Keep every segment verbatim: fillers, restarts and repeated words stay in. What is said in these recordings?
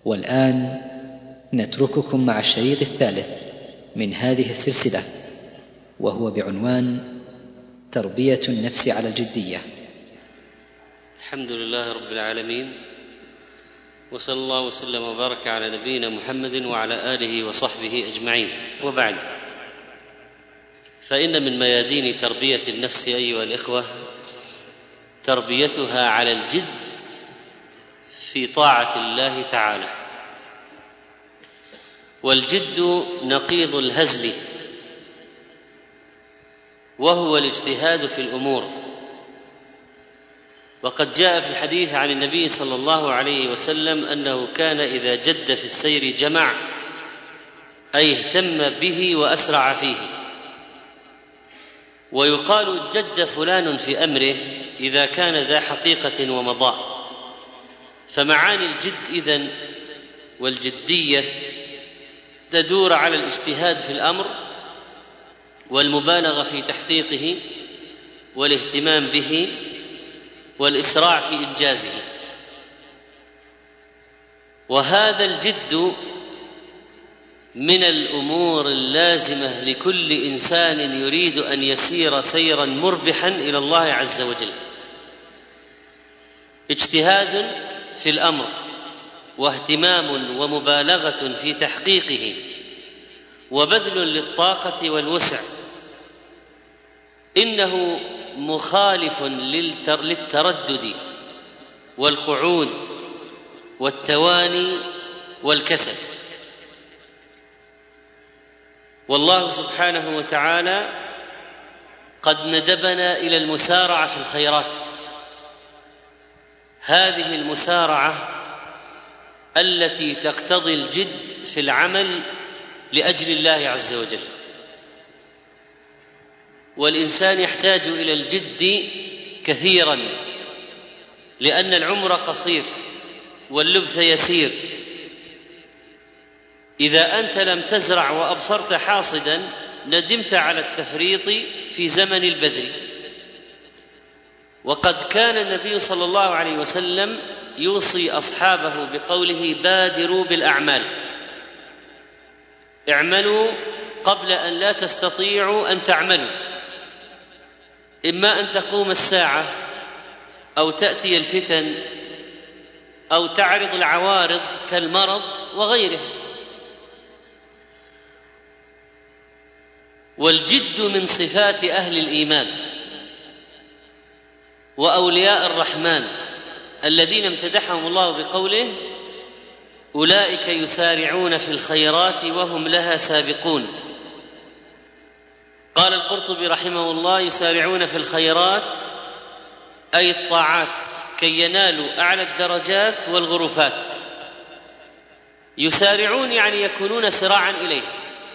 والآن نترككم مع الشريط الثالث من هذه السلسلة، وهو بعنوان تربية النفس على الجدية. الحمد لله رب العالمين، وصلى الله وسلم وبارك على نبينا محمد وعلى آله وصحبه أجمعين، وبعد، فإن من ميادين تربية النفس أيها الإخوة تربيتها على الجد في طاعة الله تعالى. والجد نقيض الهزل، وهو الاجتهاد في الأمور. وقد جاء في الحديث عن النبي صلى الله عليه وسلم أنه كان إذا جد في السير جمع، أي اهتم به وأسرع فيه. ويقال جد فلان في أمره إذا كان ذا حقيقة ومضاء. فمعاني الجد إذن والجدية تدور على الاجتهاد في الأمر والمبالغة في تحقيقه والاهتمام به والإسراع في إنجازه. وهذا الجد من الأمور اللازمة لكل إنسان يريد أن يسير سيرا مربحا إلى الله عز وجل. اجتهاد في الأمر واهتمام ومبالغة في تحقيقه وبذل للطاقة والوسع، إنه مخالف للتردد والقعود والتواني والكسل. والله سبحانه وتعالى قد ندبنا إلى المسارعة في الخيرات، هذه المسارعة التي تقتضي الجد في العمل لأجل الله عز وجل. والإنسان يحتاج إلى الجد كثيرا، لأن العمر قصير واللبث يسير. إذا أنت لم تزرع وأبصرت حاصدا ندمت على التفريط في زمن البذر. وقد كان النبي صلى الله عليه وسلم يوصي أصحابه بقوله: بادروا بالأعمال، اعملوا قبل أن لا تستطيعوا أن تعملوا، إما أن تقوم الساعة أو تأتي الفتن أو تعرض العوارض كالمرض وغيره. والجد من صفات أهل الإيمان وأولياء الرحمن الذين امتدحهم الله بقوله: أولئك يسارعون في الخيرات وهم لها سابقون. قال القرطبي رحمه الله: يسارعون في الخيرات أي الطاعات كي ينالوا أعلى الدرجات والغرفات. يسارعون يعني يكونون سراعا إليه،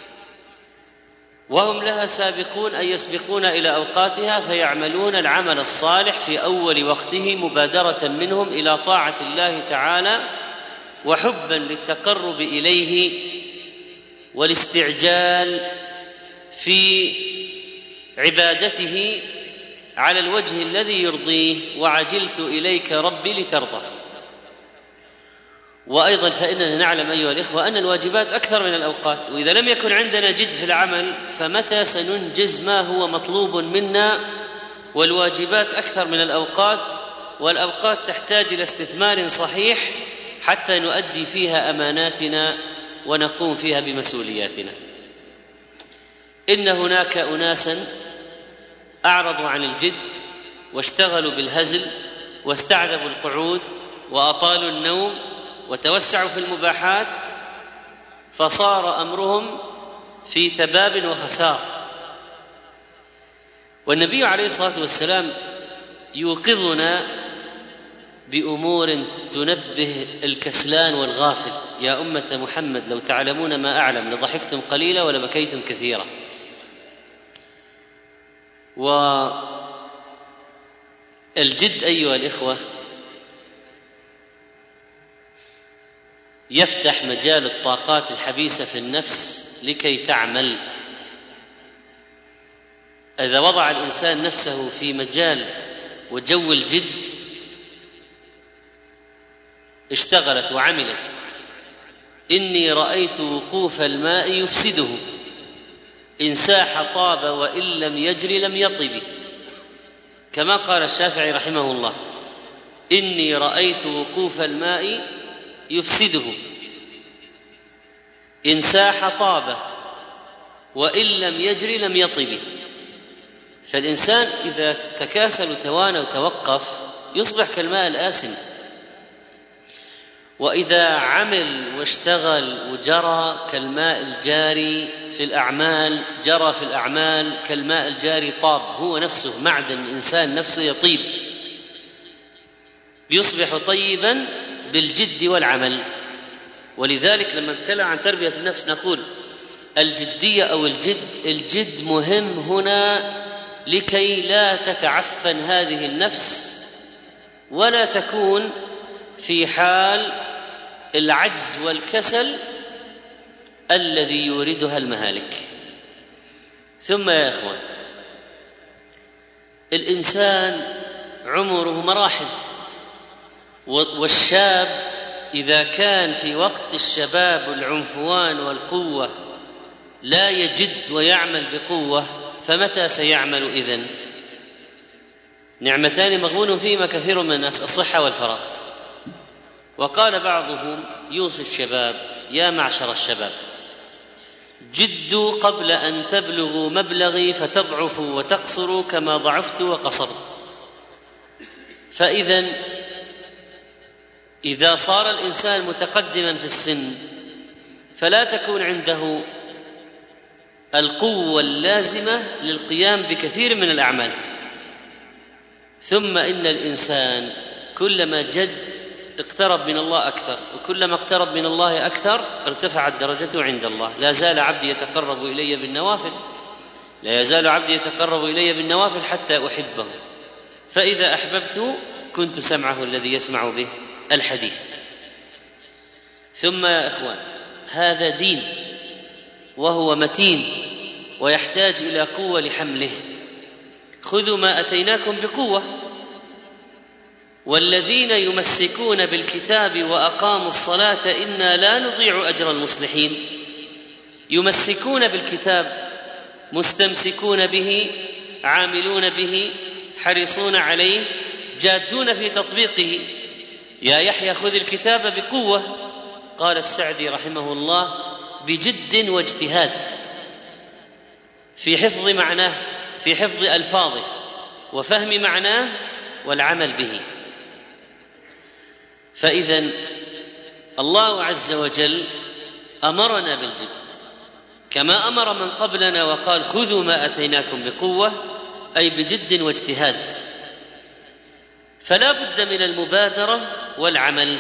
وهم لها سابقون أي يسبقون إلى أوقاتها فيعملون العمل الصالح في أول وقته مبادرة منهم إلى طاعة الله تعالى وحبا للتقرب إليه والاستعجال في عبادته على الوجه الذي يرضيه. وعجلت إليك ربي لترضى. وأيضا فإننا نعلم أيها الإخوة أن الواجبات أكثر من الأوقات، وإذا لم يكن عندنا جد في العمل فمتى سننجز ما هو مطلوب منا؟ والواجبات أكثر من الأوقات، والأوقات تحتاج إلى استثمار صحيح حتى نؤدي فيها أماناتنا ونقوم فيها بمسؤولياتنا. إن هناك أناسا أعرضوا عن الجد واشتغلوا بالهزل واستعذبوا القعود وأطالوا النوم وتوسعوا في المباحات، فصار أمرهم في تباب وخسار. والنبي عليه الصلاة والسلام يوقظنا بأمور تنبه الكسلان والغافل: يا أمة محمد لو تعلمون ما أعلم لضحكتم قليلا ولبكيتم كثيرا. والجد أيها الإخوة يفتح مجال الطاقات الحبيسة في النفس لكي تعمل. إذا وضع الإنسان نفسه في مجال وجو الجد اشتغلت وعملت إني رأيت وقوف الماء يفسده، إن ساح طاب وإن لم يجري لم يطب، كما قال الشافعي رحمه الله: إني رأيت وقوف الماء يفسده، إن ساح طاب وإن لم يجري لم يطب. فالإنسان إذا تكاسل وتوانى وتوقف يصبح كالماء الآسن، وإذا عمل واشتغل وجرى كالماء الجاري في الأعمال، جرى في الأعمال كالماء الجاري طاب، هو نفسه معدن الإنسان نفسه يطيب، يصبح طيبا بالجد والعمل. ولذلك لما نتكلم عن تربية النفس نقول الجدية أو الجد، الجد مهم هنا لكي لا تتعفن هذه النفس ولا تكون في حال العجز والكسل الذي يوردها المهالك. ثم يا إخوان، الإنسان عمره مراحل، والشاب إذا كان في وقت الشباب والعنفوان والقوة لا يجد ويعمل بقوة، فمتى سيعمل إذن؟ نعمتان مغبون فيهما كثير من الناس: الصحة والفراغ. وقال بعضهم يوصي الشباب: يا معشر الشباب، جدوا قبل أن تبلغوا مبلغي فتضعفوا وتقصروا كما ضعفت وقصرت. فإذا إذا صار الإنسان متقدما في السن فلا تكون عنده القوة اللازمة للقيام بكثير من الأعمال. ثم إن الإنسان كلما جد اقترب من الله أكثر، وكلما اقترب من الله أكثر ارتفعت درجته عند الله. لا زال عبدي يتقرب إلي بالنوافل، لا يزال عبدي يتقرب إلي بالنوافل حتى أحبه، فإذا أحببته كنت سمعه الذي يسمع به الحديث. ثم يا إخوان، هذا دين وهو متين ويحتاج إلى قوة لحمله. خذوا ما أتيناكم بقوة. والذين يمسكون بالكتاب وأقاموا الصلاة إنا لا نضيع أجر المصلحين. يمسكون بالكتاب، مستمسكون به، عاملون به، حريصون عليه، جادون في تطبيقه. يا يحيى خذ الكتاب بقوة، قال السعدي رحمه الله: بجد واجتهاد في حفظ معناه، في حفظ ألفاظه وفهم معناه والعمل به. فإذن الله عز وجل أمرنا بالجد كما أمر من قبلنا وقال: خذوا ما أتيناكم بقوة، أي بجد واجتهاد. فلا بد من المبادرة والعمل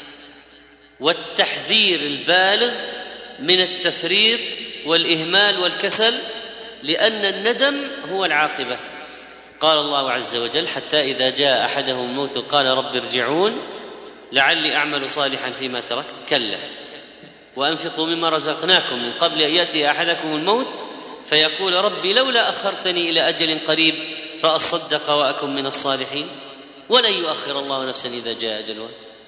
والتحذير البالغ من التفريط والإهمال والكسل، لأن الندم هو العاقبة. قال الله عز وجل: حتى إذا جاء أحدهم الموت قال رب ارجعون لعلي أعمل صالحا فيما تركت، كلا وأنفقوا مما رزقناكم من قبل أن يأتي أحدكم الموت فيقول ربي لولا أخرتني إلى أجل قريب فأصدق وأكن من الصالحين ولن يؤخر الله نفسا إذا جاء أجلها.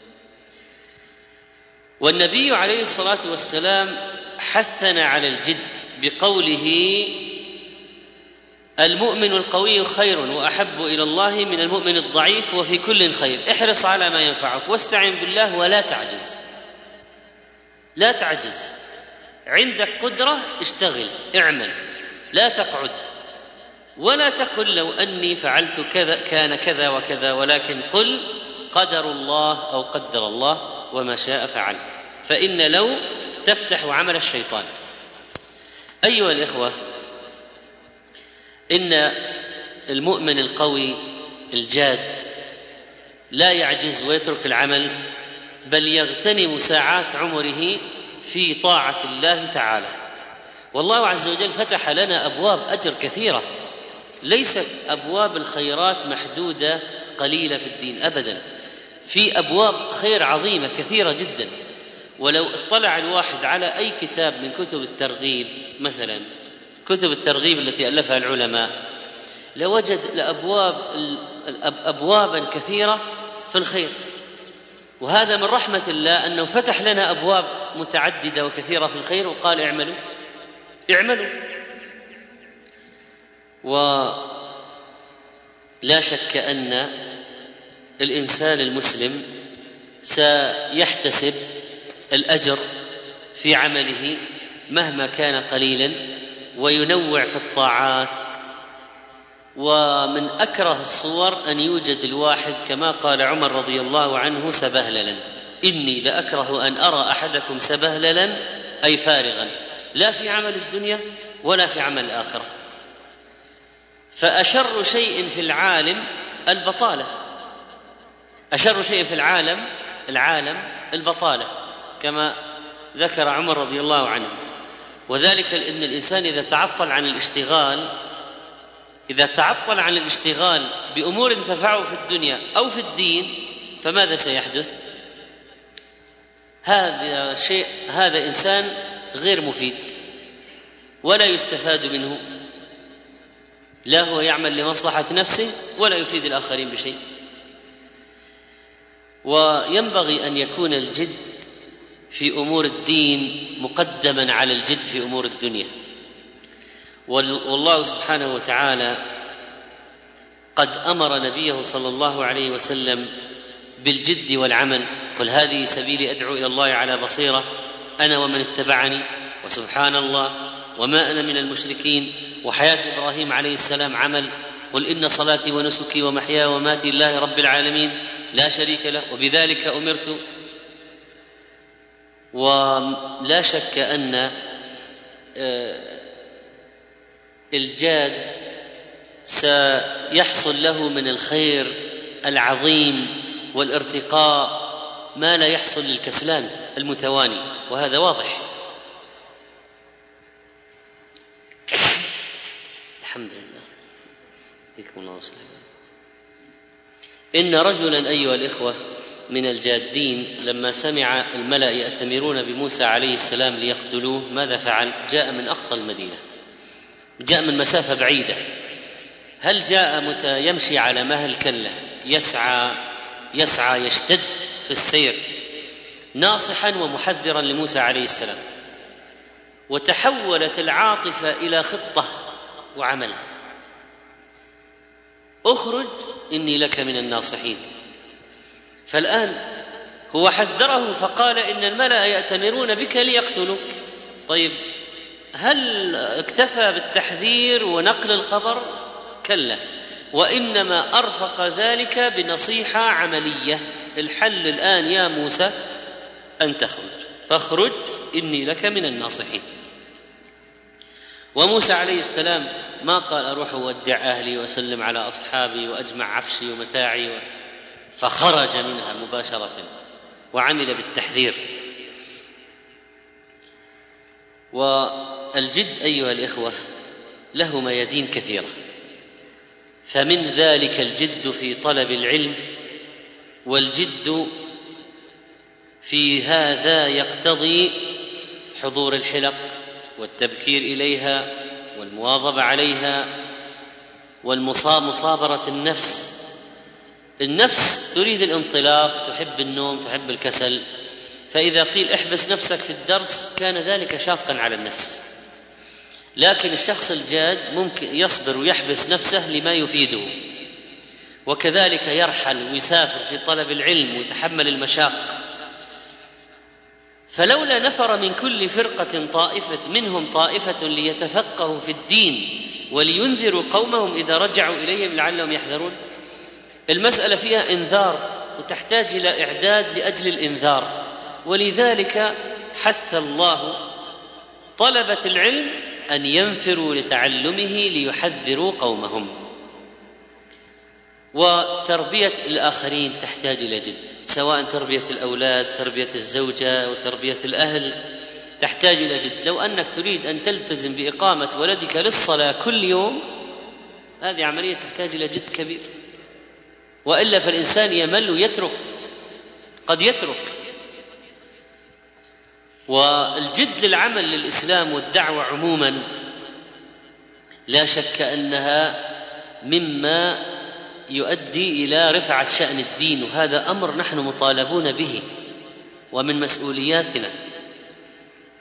والنبي عليه الصلاة والسلام حثنا على الجد بقوله: المؤمن القوي خير وأحب إلى الله من المؤمن الضعيف وفي كل خير. احرص على ما ينفعك واستعن بالله ولا تعجز. لا تعجز، عندك قدرة اشتغل، اعمل، لا تقعد، ولا تقل لو أني فعلت كذا كان كذا وكذا، ولكن قل قدر الله أو قدر الله وما شاء فعل، فإن لو تفتح عمل الشيطان. أيها الإخوة، إن المؤمن القوي الجاد لا يعجز ويترك العمل، بل يغتنم ساعات عمره في طاعة الله تعالى. والله عز وجل فتح لنا أبواب أجر كثيرة، ليست أبواب الخيرات محدودة قليلة في الدين أبدا، في أبواب خير عظيمة كثيرة جدا. ولو اطلع الواحد على أي كتاب من كتب الترغيب، مثلا كتب الترغيب التي ألفها العلماء، لوجد لأبواب أبوابا كثيرة في الخير. وهذا من رحمة الله أنه فتح لنا أبواب متعددة وكثيرة في الخير وقال اعملوا اعملوا. ولا شك أن الإنسان المسلم سيحتسب الأجر في عمله مهما كان قليلا، وينوع في الطاعات. ومن أكره الصور أن يوجد الواحد كما قال عمر رضي الله عنه سبهللا، إني لأكره أن أرى أحدكم سبهللا، أي فارغا، لا في عمل الدنيا ولا في عمل الآخرة. فأشر شيء في العالم البطالة، أشر شيء في العالم العالم البطالة كما ذكر عمر رضي الله عنه. وذلك لأن الإنسان إذا تعطل عن الاشتغال إذا تعطل عن الاشتغال بأمور تنفعه في الدنيا أو في الدين، فماذا سيحدث؟ هذا شيء هذا إنسان غير مفيد ولا يستفاد منه، لا هو يعمل لمصلحة نفسه ولا يفيد الآخرين بشيء. وينبغي أن يكون الجد في أمور الدين مقدما على الجد في أمور الدنيا. والله سبحانه وتعالى قد أمر نبيه صلى الله عليه وسلم بالجد والعمل، قل هذه سبيلي أدعو إلى الله على بصيرة أنا ومن اتبعني وسبحان الله وما أنا من المشركين. وحياة إبراهيم عليه السلام عمل، قل إن صلاتي ونسكي ومحياي ومماتي لله رب العالمين لا شريك له وبذلك أمرت. ولا شك أن الجاد سيحصل له من الخير العظيم والارتقاء ما لا يحصل للكسلان المتواني، وهذا واضح. الحمد لله بكم الله وسلم. إن رجلا أيها الإخوة من الجادين لما سمع الملأ يأتمرون بموسى عليه السلام ليقتلوه ماذا فعل؟ جاء من أقصى المدينة، جاء من مسافة بعيدة. هل جاء متى يمشي على مهل؟ كلا، يسعى يسعى يشتد في السير ناصحا ومحذرا لموسى عليه السلام. وتحولت العاطفة إلى خطة وعمل، اخرج إني لك من الناصحين. فالآن هو حذره فقال إن الملأ يأتمرون بك ليقتلوك. طيب هل اكتفى بالتحذير ونقل الخبر؟ كلا، وإنما أرفق ذلك بنصيحة عملية. الحل الآن يا موسى أن تخرج، فاخرج إني لك من الناصحين. وموسى عليه السلام ما قال أروح أودع أهلي وأسلم على أصحابي وأجمع عفشي ومتاعي و... فخرج منها مباشرة وعمل بالتحذير. والجد أيها الإخوة له ميادين كثيرة، فمن ذلك الجد في طلب العلم، والجد في هذا يقتضي حضور الحلق والتبكير إليها والمواظبة عليها والمصابرة النفس. النفس تريد الانطلاق، تحب النوم، تحب الكسل، فإذا قيل احبس نفسك في الدرس كان ذلك شاقا على النفس. لكن الشخص الجاد ممكن يصبر ويحبس نفسه لما يفيده، وكذلك يرحل ويسافر في طلب العلم ويتحمل المشاق. فلولا نفر من كل فرقة طائفة منهم طائفة ليتفقهوا في الدين ولينذروا قومهم إذا رجعوا إليهم لعلهم يحذرون. المسألة فيها إنذار وتحتاج إلى إعداد لأجل الإنذار، ولذلك حث الله طلبة العلم أن ينفروا لتعلمه ليحذروا قومهم. وتربية الآخرين تحتاج إلى جد، سواء تربية الأولاد، تربية الزوجة، وتربية الأهل تحتاج إلى جد. لو أنك تريد أن تلتزم بإقامة ولدك للصلاة كل يوم، هذه عملية تحتاج إلى جد كبير، وإلا فالإنسان يمل ويترك، قد يترك. والجد للعمل للإسلام والدعوة عموما لا شك أنها مما يؤدي إلى رفعة شأن الدين، وهذا أمر نحن مطالبون به ومن مسؤولياتنا.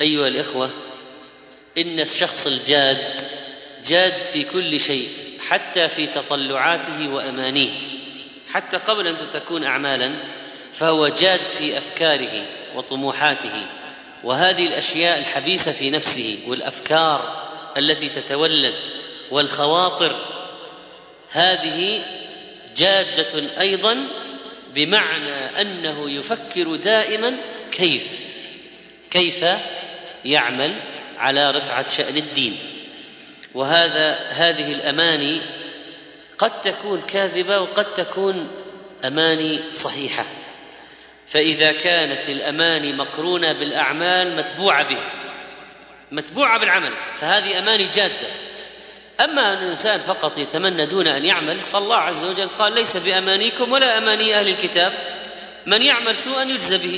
أيها الإخوة، إن الشخص الجاد جاد في كل شيء، حتى في تطلعاته وأمانيه، حتى قبل أن تكون أعمالا فهو جاد في أفكاره وطموحاته، وهذه الأشياء الحبيسة في نفسه والأفكار التي تتولد والخواطر هذه جادة أيضا، بمعنى أنه يفكر دائما كيف كيف يعمل على رفعة شأن الدين. وهذا هذه الأماني قد تكون كاذبة وقد تكون أماني صحيحة، فإذا كانت الأماني مقرونة بالأعمال متبوعة بها متبوعة بالعمل فهذه أماني جادة. أما أن الإنسان فقط يتمنى دون أن يعمل، قال الله عز وجل قال ليس بأمانيكم ولا أماني أهل الكتاب من يعمل سوءا يجزى به.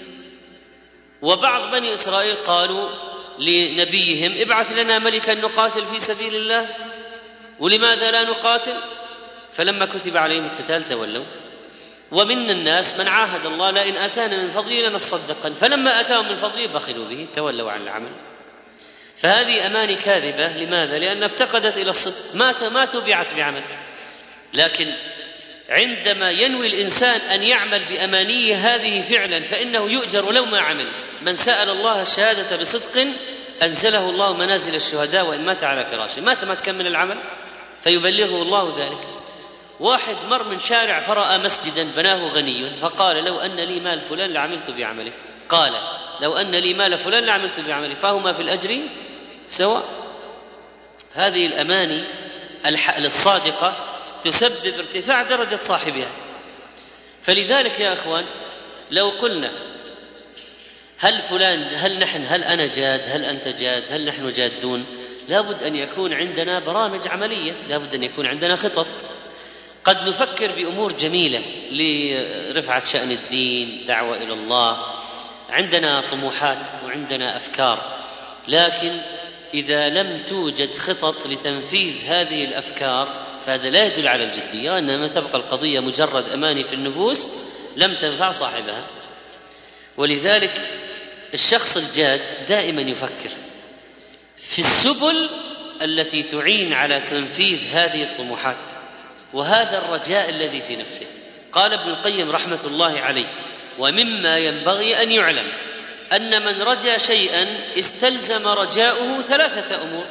وبعض بني إسرائيل قالوا لنبيهم ابعث لنا ملكا نقاتل في سبيل الله، ولماذا لا نقاتل؟ فلما كتب عليهم القتال تولوا. ومن الناس من عاهد الله لئن آتانا من فضله لنصدقن، فلما آتاهم من فضله بخلوا به تولوا عن العمل. فهذه أماني كاذبة. لماذا؟ لأنها افتقدت إلى الصدق، ما ما تبعت بعمل. لكن عندما ينوي الإنسان أن يعمل بأمانيه هذه فعلا فإنه يؤجر ولو ما عمل. من سأل الله الشهادة بصدق أنزله الله منازل الشهداء وإن مات على فراشه، ما تمكن من العمل فيبلغه الله ذلك. واحد مر من شارع فرأى مسجدا بناه غني فقال لو أن لي مال فلان لعملت بعمله، قال لو أن لي مال فلان لعملت بعمله، فهما في الأجر سواء. هذه الأماني الصادقة تسبب ارتفاع درجة صاحبها. فلذلك يا أخوان لو قلنا هل فلان هل نحن هل أنا جاد هل أنت جاد هل نحن جادون، لابد أن يكون عندنا برامج عملية، لابد أن يكون عندنا خطط. قد نفكر بأمور جميلة لرفعة شأن الدين، دعوة إلى الله، عندنا طموحات وعندنا أفكار، لكن إذا لم توجد خطط لتنفيذ هذه الأفكار فهذا لا يدل على الجدية، إنما تبقى القضية مجرد أماني في النفوس لم تنفع صاحبها. ولذلك الشخص الجاد دائما يفكر في السبل التي تعين على تنفيذ هذه الطموحات، وهذا الرجاء الذي في نفسه. قال ابن القيم رحمة الله عليه ومما ينبغي أن يعلم أن من رجا شيئا استلزم رجاؤه ثلاثة أمور: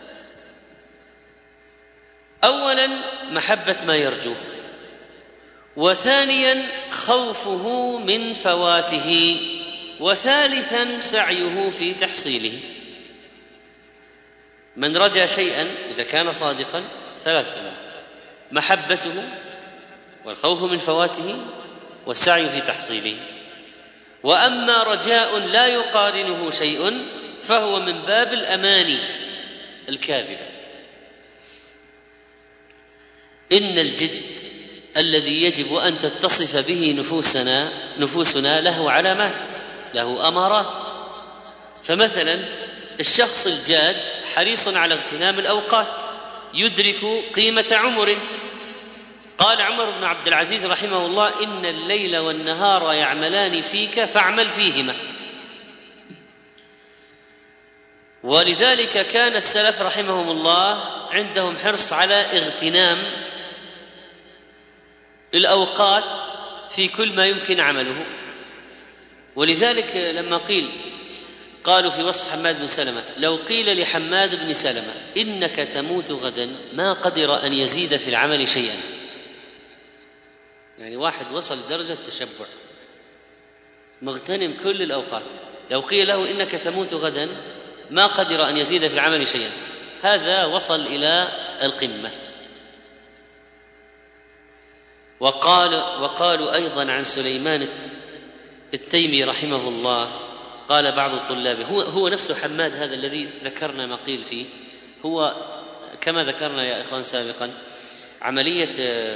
أولا محبة ما يرجوه، وثانيا خوفه من فواته، وثالثا سعيه في تحصيله. من رجا شيئا إذا كان صادقا ثلاثة أمور: محبته والخوف من فواته والسعي في تحصيله. وأما رجاء لا يقارنه شيء فهو من باب الأماني الكاذبة. إن الجد الذي يجب أن تتصف به نفوسنا نفوسنا له علامات، له أمارات. فمثلا الشخص الجاد حريص على اغتنام الأوقات، يدرك قيمة عمره. قال عمر بن عبد العزيز رحمه الله إن الليل والنهار يعملان فيك فاعمل فيهما. ولذلك كان السلف رحمهم الله عندهم حرص على اغتنام الأوقات في كل ما يمكن عمله. ولذلك لما قيل قالوا في وصف حماد بن سلمة لو قيل لحماد بن سلمة إنك تموت غدا ما قدر أن يزيد في العمل شيئا. يعني واحد وصل درجة تشبع مغتنم كل الأوقات، لو قيل له إنك تموت غدا ما قدر أن يزيد في العمل شيئا، هذا وصل إلى القمة. وقال وقالوا أيضا عن سليمان التيمي رحمه الله، قال بعض الطلاب هو, هو نفسه حماد هذا الذي ذكرنا ما قيل فيه، هو كما ذكرنا يا إخوان سابقا عملية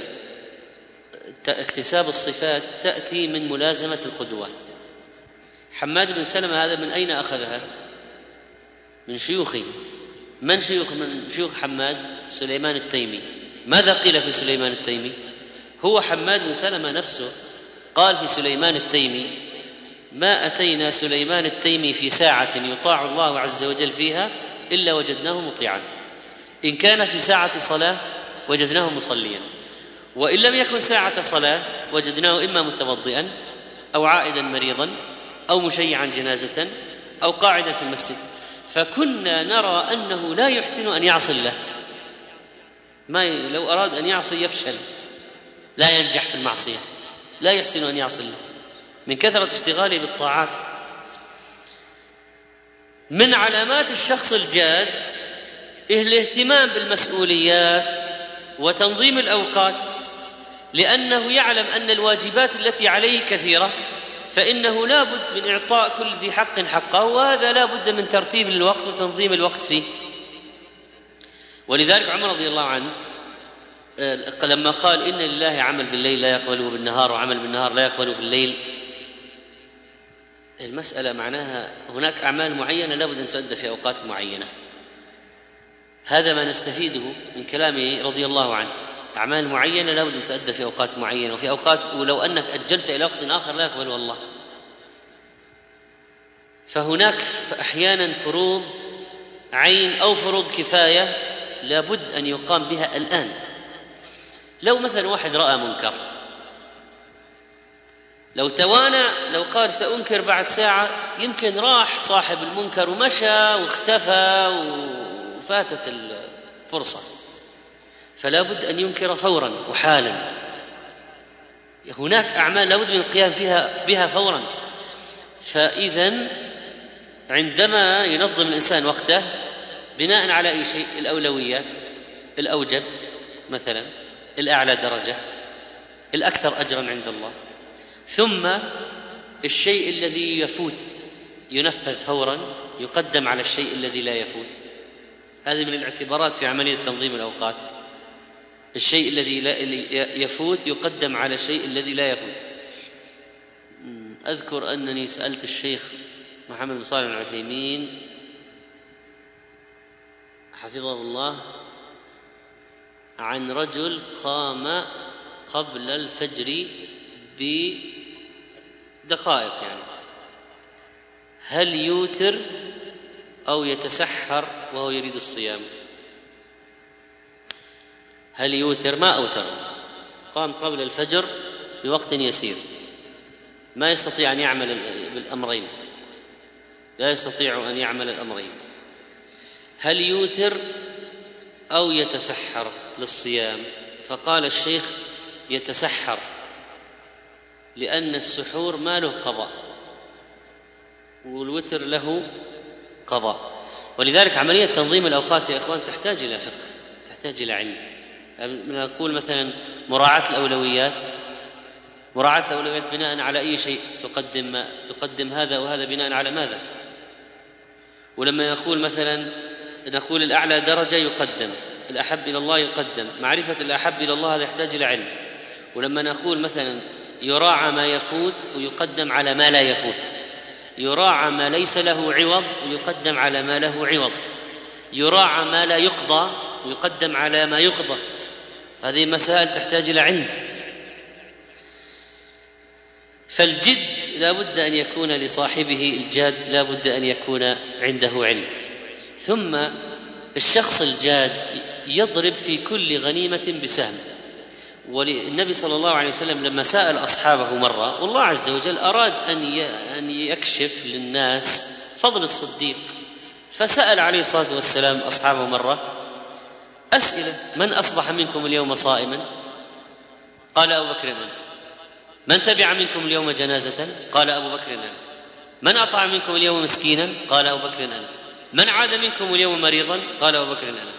اكتساب الصفات تأتي من ملازمة القدوات. حماد بن سلمة هذا من أين أخذها؟ من شيوخه. من شيوخ من شيوخ حماد؟ سليمان التيمي. ماذا قيل في سليمان التيمي؟ هو حماد بن سلمة نفسه قال في سليمان التيمي ما أتينا سليمان التيمي في ساعة يطاع الله عز وجل فيها إلا وجدناه مطيعا، إن كان في ساعة صلاة وجدناه مصليا، وإن لم يكن ساعة صلاة وجدناه إما متوضئا أو عائدا مريضا أو مشيعا جنازة أو قاعدا في المسجد. فكنا نرى أنه لا يحسن أن يعصي الله، ما ي... لو أراد أن يعصي يفشل، لا ينجح في المعصية، لا يحسن أن يعصي الله من كثرة اشتغاله بالطاعات. من علامات الشخص الجاد الاهتمام بالمسؤوليات وتنظيم الأوقات، لأنه يعلم أن الواجبات التي عليه كثيرة، فإنه لا بد من إعطاء كل ذي حق حقه، وهذا لا بد من ترتيب الوقت وتنظيم الوقت فيه. ولذلك عمر رضي الله عنه لما قال إن لله عمل بالليل لا يقبله بالنهار وعمل بالنهار لا يقبله في الليل، المسألة معناها هناك أعمال معينة لا بد أن تؤدى في أوقات معينة. هذا ما نستفيده من كلامه رضي الله عنه، أعمال معينة لا بد أن تؤدى في أوقات معينة، وفي أوقات ولو أنك أجلت إلى وقت آخر لا يقبله الله. فهناك أحيانا فروض عين أو فروض كفاية لا بد أن يقام بها الآن. لو مثلا واحد رأى منكر، لو توانى، لو قال سأنكر بعد ساعة، يمكن راح صاحب المنكر ومشى واختفى وفاتت الفرصة، فلا بد أن ينكر فورا وحالا. هناك أعمال لا بد من القيام فيها بها فورا. فإذا عندما ينظم الإنسان وقته بناء على أي شيء، الأولويات، الأوجب مثلا، الأعلى درجة، الأكثر أجرا عند الله، ثم الشيء الذي يفوت ينفذ فورا، يقدم على الشيء الذي لا يفوت. هذه من الاعتبارات في عملية تنظيم الأوقات. الشيء الذي لا يفوت يقدم على الشيء الذي لا يفوت. أذكر أنني سألت الشيخ محمد بن صالح العثيمين حفظه الله عن رجل قام قبل الفجر بدقائق، يعني هل يوتر أو يتسحر وهو يريد الصيام؟ هل يوتر؟ ما أوتر، قام قبل الفجر بوقت يسير، ما يستطيع أن يعمل بالأمرين، لا يستطيع أن يعمل الأمرين. هل يوتر أو يتسحر للصيام؟ فقال الشيخ يتسحر، لأن السحور ما له قضاء والوتر له قضاء. ولذلك عملية تنظيم الأوقات يا إخوان تحتاج إلى فقه، تحتاج إلى علم. نقول مثلا مراعاة الأولويات، مراعاة الأولويات بناء على أي شيء تقدم، ما تقدم هذا وهذا بناء على ماذا؟ ولما يقول مثلا نقول الأعلى درجة يقدم، الأحب إلى الله يقدم، معرفة الأحب إلى الله هذا يحتاج إلى علم. ولما نقول مثلا يراعى ما يفوت ويقدم على ما لا يفوت، يراعى ما ليس له عوض ويقدم على ما له عوض، يراعى ما لا يقضى ويقدم على ما يقضى. هذه مسائل تحتاج إلى علم. فالجد لا بد أن يكون لصاحبه، الجاد لا بد أن يكون عنده علم. ثم الشخص الجاد يضرب في كل غنيمة بسهم. والنبي صلى الله عليه وسلم لما سأل أصحابه مرة، والله عز وجل أراد أن يكشف للناس فضل الصديق، فسأل عليه الصلاة والسلام أصحابه مرة أسئلة: من أصبح منكم اليوم صائما؟ قال أبو بكر أنا. من تبع منكم اليوم جنازة؟ قال أبو بكر أنا. من أطعم منكم اليوم مسكينا؟ قال أبو بكر أنا. من عاد منكم اليوم مريضا؟ قال أبو بكر أنا.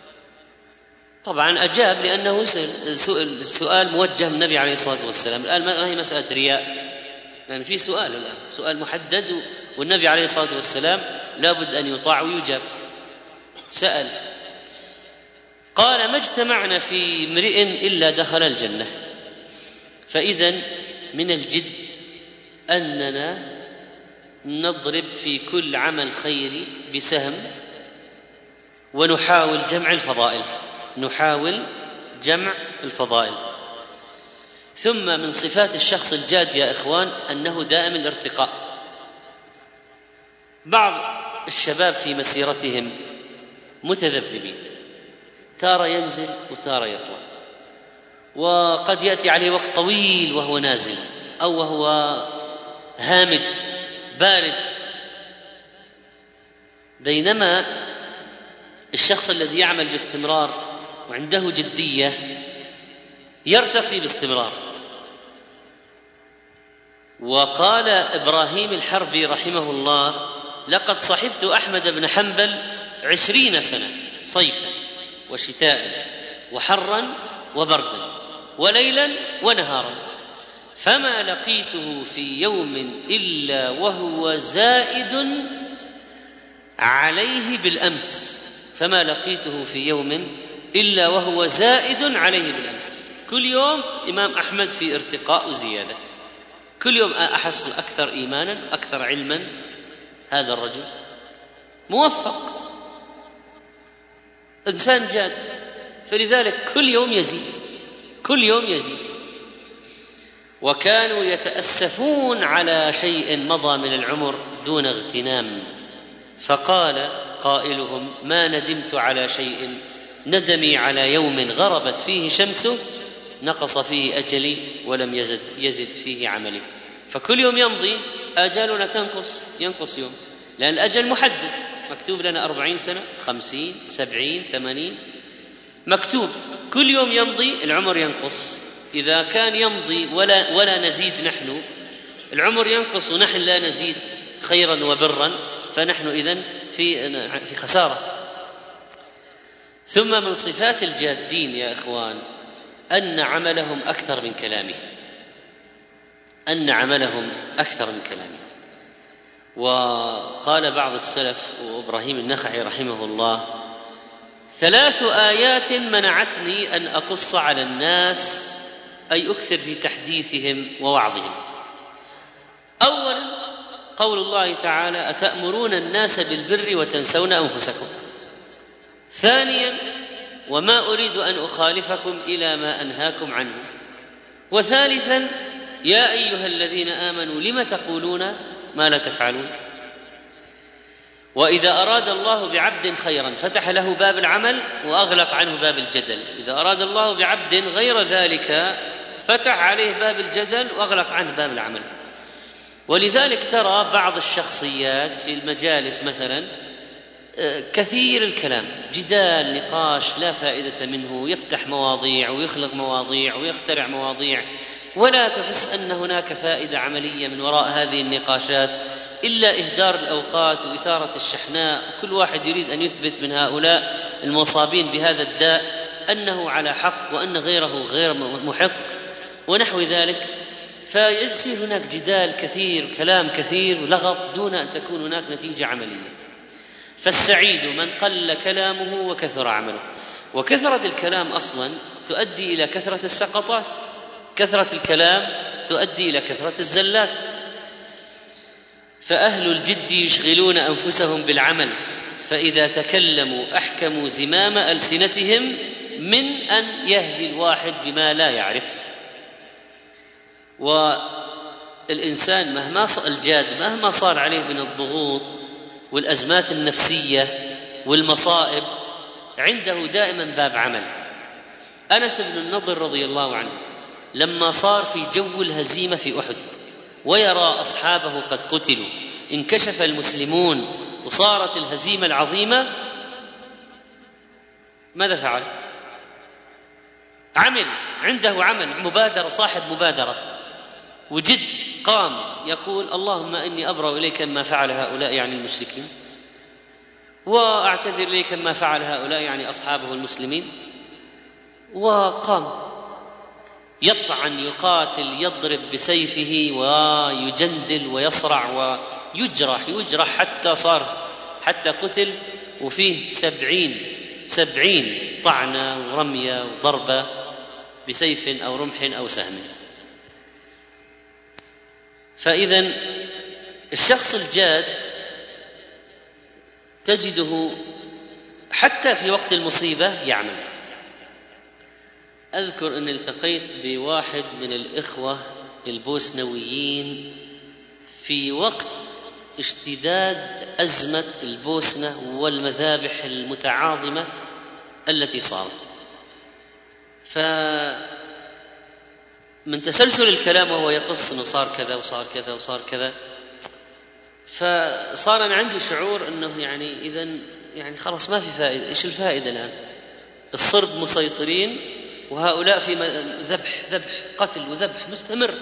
طبعا أجاب لأنه سؤال, سؤال موجه من النبي عليه الصلاة والسلام. الآن ما هي مسألة رياء، لأن في سؤال الآن، سؤال محدد، والنبي عليه الصلاة والسلام لا بد أن يطاع ويجاب. سأل قال: ما اجتمعنا في امرئ إلا دخل الجنة. فإذا من الجد أننا نضرب في كل عمل خيري بسهم، ونحاول جمع الفضائل، نحاول جمع الفضائل. ثم من صفات الشخص الجاد يا إخوان أنه دائم الارتقاء، بعض الشباب في مسيرتهم متذبذبين، تارة ينزل وتارة يطلع، وقد يأتي عليه وقت طويل وهو نازل أو وهو هامد بارد، بينما الشخص الذي يعمل باستمرار وعنده جدية يرتقي باستمرار. وقال إبراهيم الحربي رحمه الله: لقد صحبت أحمد بن حنبل عشرين سنة صيفا وشتاء وحرا وبردا وليلا ونهارا، فما لقيته في يوم إلا وهو زائد عليه بالأمس فما لقيته في يوم إلا وهو زائد عليه بالأمس. كل يوم إمام أحمد في ارتقاء وزيادة، كل يوم أحصل أكثر إيمانا أكثر علما. هذا الرجل موفق، إنسان جاد، فلذلك كل يوم يزيد كل يوم يزيد. وكانوا يتأسفون على شيء مضى من العمر دون اغتنام، فقال قائلهم: ما ندمت على شيء ندمي على يوم غربت فيه شمسه نقص فيه أجلي ولم يزد, يزد فيه عملي. فكل يوم يمضي آجالنا تنقص، ينقص يوم، لأن الأجل محدد، مكتوب لنا أربعين سنة، خمسين، سبعين، ثمانين، مكتوب. كل يوم يمضي العمر ينقص. إذا كان يمضي ولا, ولا نزيد نحن، العمر ينقص ونحن لا نزيد خيرا وبرا، فنحن إذن في, في خسارة. ثم من صفات الجادين يا إخوان أن عملهم أكثر من كلامه، أن عملهم أكثر من كلامه. وقال بعض السلف وإبراهيم النخعي رحمه الله: ثلاث آيات منعتني أن أقص على الناس، أي أكثر في تحديثهم ووعظهم. أولا قول الله تعالى: أتأمرون الناس بالبر وتنسون أنفسكم. ثانيا: وما أريد أن أخالفكم إلى ما أنهاكم عنه. وثالثا: يا أيها الذين آمنوا لم تقولون ما لا تفعلون. وإذا أراد الله بعبد خيرا فتح له باب العمل وأغلق عنه باب الجدل، إذا أراد الله بعبد غير ذلك فتح عليه باب الجدل وأغلق عنه باب العمل. ولذلك ترى بعض الشخصيات في المجالس مثلا كثير الكلام، جدال، نقاش لا فائدة منه، يفتح مواضيع ويخلق مواضيع ويخترع مواضيع، ولا تحس أن هناك فائدة عملية من وراء هذه النقاشات إلا إهدار الأوقات وإثارة الشحناء. كل واحد يريد أن يثبت من هؤلاء المصابين بهذا الداء أنه على حق وأن غيره غير محق ونحو ذلك، فيصير هناك جدال كثير، كلام كثير ولغط دون أن تكون هناك نتيجة عملية. فالسعيد من قل كلامه وكثر عمله. وكثرة الكلام أصلا تؤدي إلى كثرة السقطات، كثرة الكلام تؤدي إلى كثرة الزلات. فأهل الجد يشغلون أنفسهم بالعمل، فإذا تكلموا أحكموا زمام ألسنتهم من أن يهدي الواحد بما لا يعرف. والإنسان مهما صار الجاد مهما صار عليه من الضغوط والأزمات النفسية والمصائب عنده دائما باب عمل. أنس بن النضر رضي الله عنه لما صار في جو الهزيمة في أحد ويرى أصحابه قد قتلوا، انكشف المسلمون وصارت الهزيمة العظيمة، ماذا فعل؟ عمل، عنده عمل، مبادرة، صاحب مبادرة وجد، قام يقول: اللهم إني أبرأ إليك ما فعل هؤلاء يعني المشركين، وأعتذر إليك ما فعل هؤلاء يعني أصحابه المسلمين. وقام يطعن، يقاتل، يضرب بسيفه ويجندل ويصرع ويجرح يجرح حتى صار حتى قتل، وفيه سبعين سبعين طعنة ورمية وضربة بسيف أو رمح أو سهم. فإذن الشخص الجاد تجده حتى في وقت المصيبة يعمل. أذكر أن التقيت بواحد من الإخوة البوسنويين في وقت اشتداد أزمة البوسنة والمذابح المتعاظمة التي صارت. فمن تسلسل الكلام وهو يقص أنه صار كذا وصار كذا وصار كذا، فصار أنا عندي شعور أنه يعني إذن يعني خلاص ما في فائدة. إيش الفائدة الآن؟ الصرب مسيطرين وهؤلاء في ذبح ذبح قتل وذبح مستمر.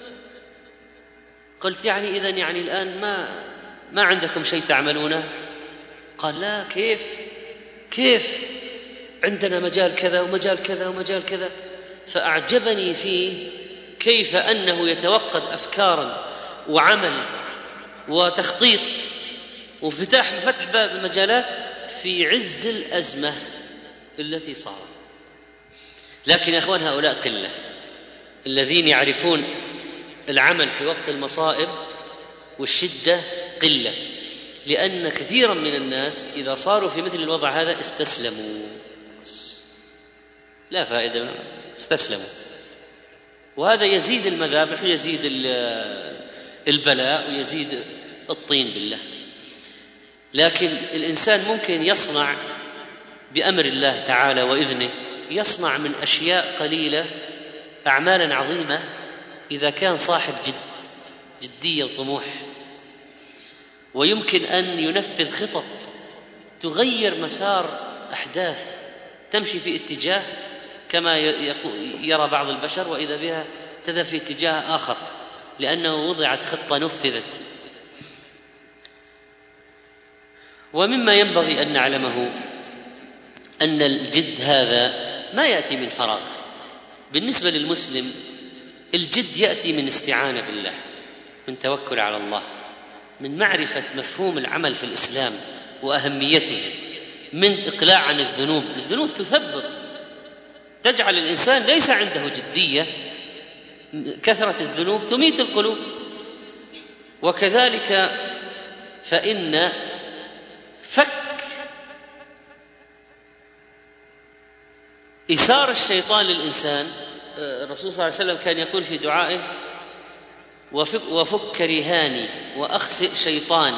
قلت يعني إذن يعني الآن ما ما عندكم شيء تعملونه؟ قال لا، كيف كيف عندنا مجال كذا ومجال كذا ومجال كذا. فأعجبني فيه كيف أنه يتوقد أفكارا وعمل وتخطيط وفتح فتح باب المجالات في عز الأزمة التي صارت. لكن يا أخوان هؤلاء قلة، الذين يعرفون العمل في وقت المصائب والشدة قلة، لأن كثيرا من الناس إذا صاروا في مثل الوضع هذا استسلموا، لا فائدة، استسلموا. وهذا يزيد المذابح ويزيد البلاء ويزيد الطين بالله. لكن الإنسان ممكن يصنع بأمر الله تعالى وإذنه، يصنع من أشياء قليلة أعمالا عظيمة إذا كان صاحب جد جدية وطموح، ويمكن أن ينفذ خطط تغير مسار أحداث تمشي في اتجاه كما يرى بعض البشر، وإذا بها تذهب في اتجاه آخر لأنه وضعت خطة نفذت. ومما ينبغي أن نعلمه أن الجد هذا ما يأتي من فراغ. بالنسبة للمسلم الجد يأتي من استعانة بالله، من توكل على الله، من معرفة مفهوم العمل في الإسلام وأهميته، من إقلاع عن الذنوب. الذنوب تثبط، تجعل الإنسان ليس عنده جدية. كثرة الذنوب تميت القلوب. وكذلك فإن فك إثار الشيطان للإنسان، الرسول صلى الله عليه وسلم كان يقول في دعائه: وفك, وفك رهاني وأخسئ شيطاني.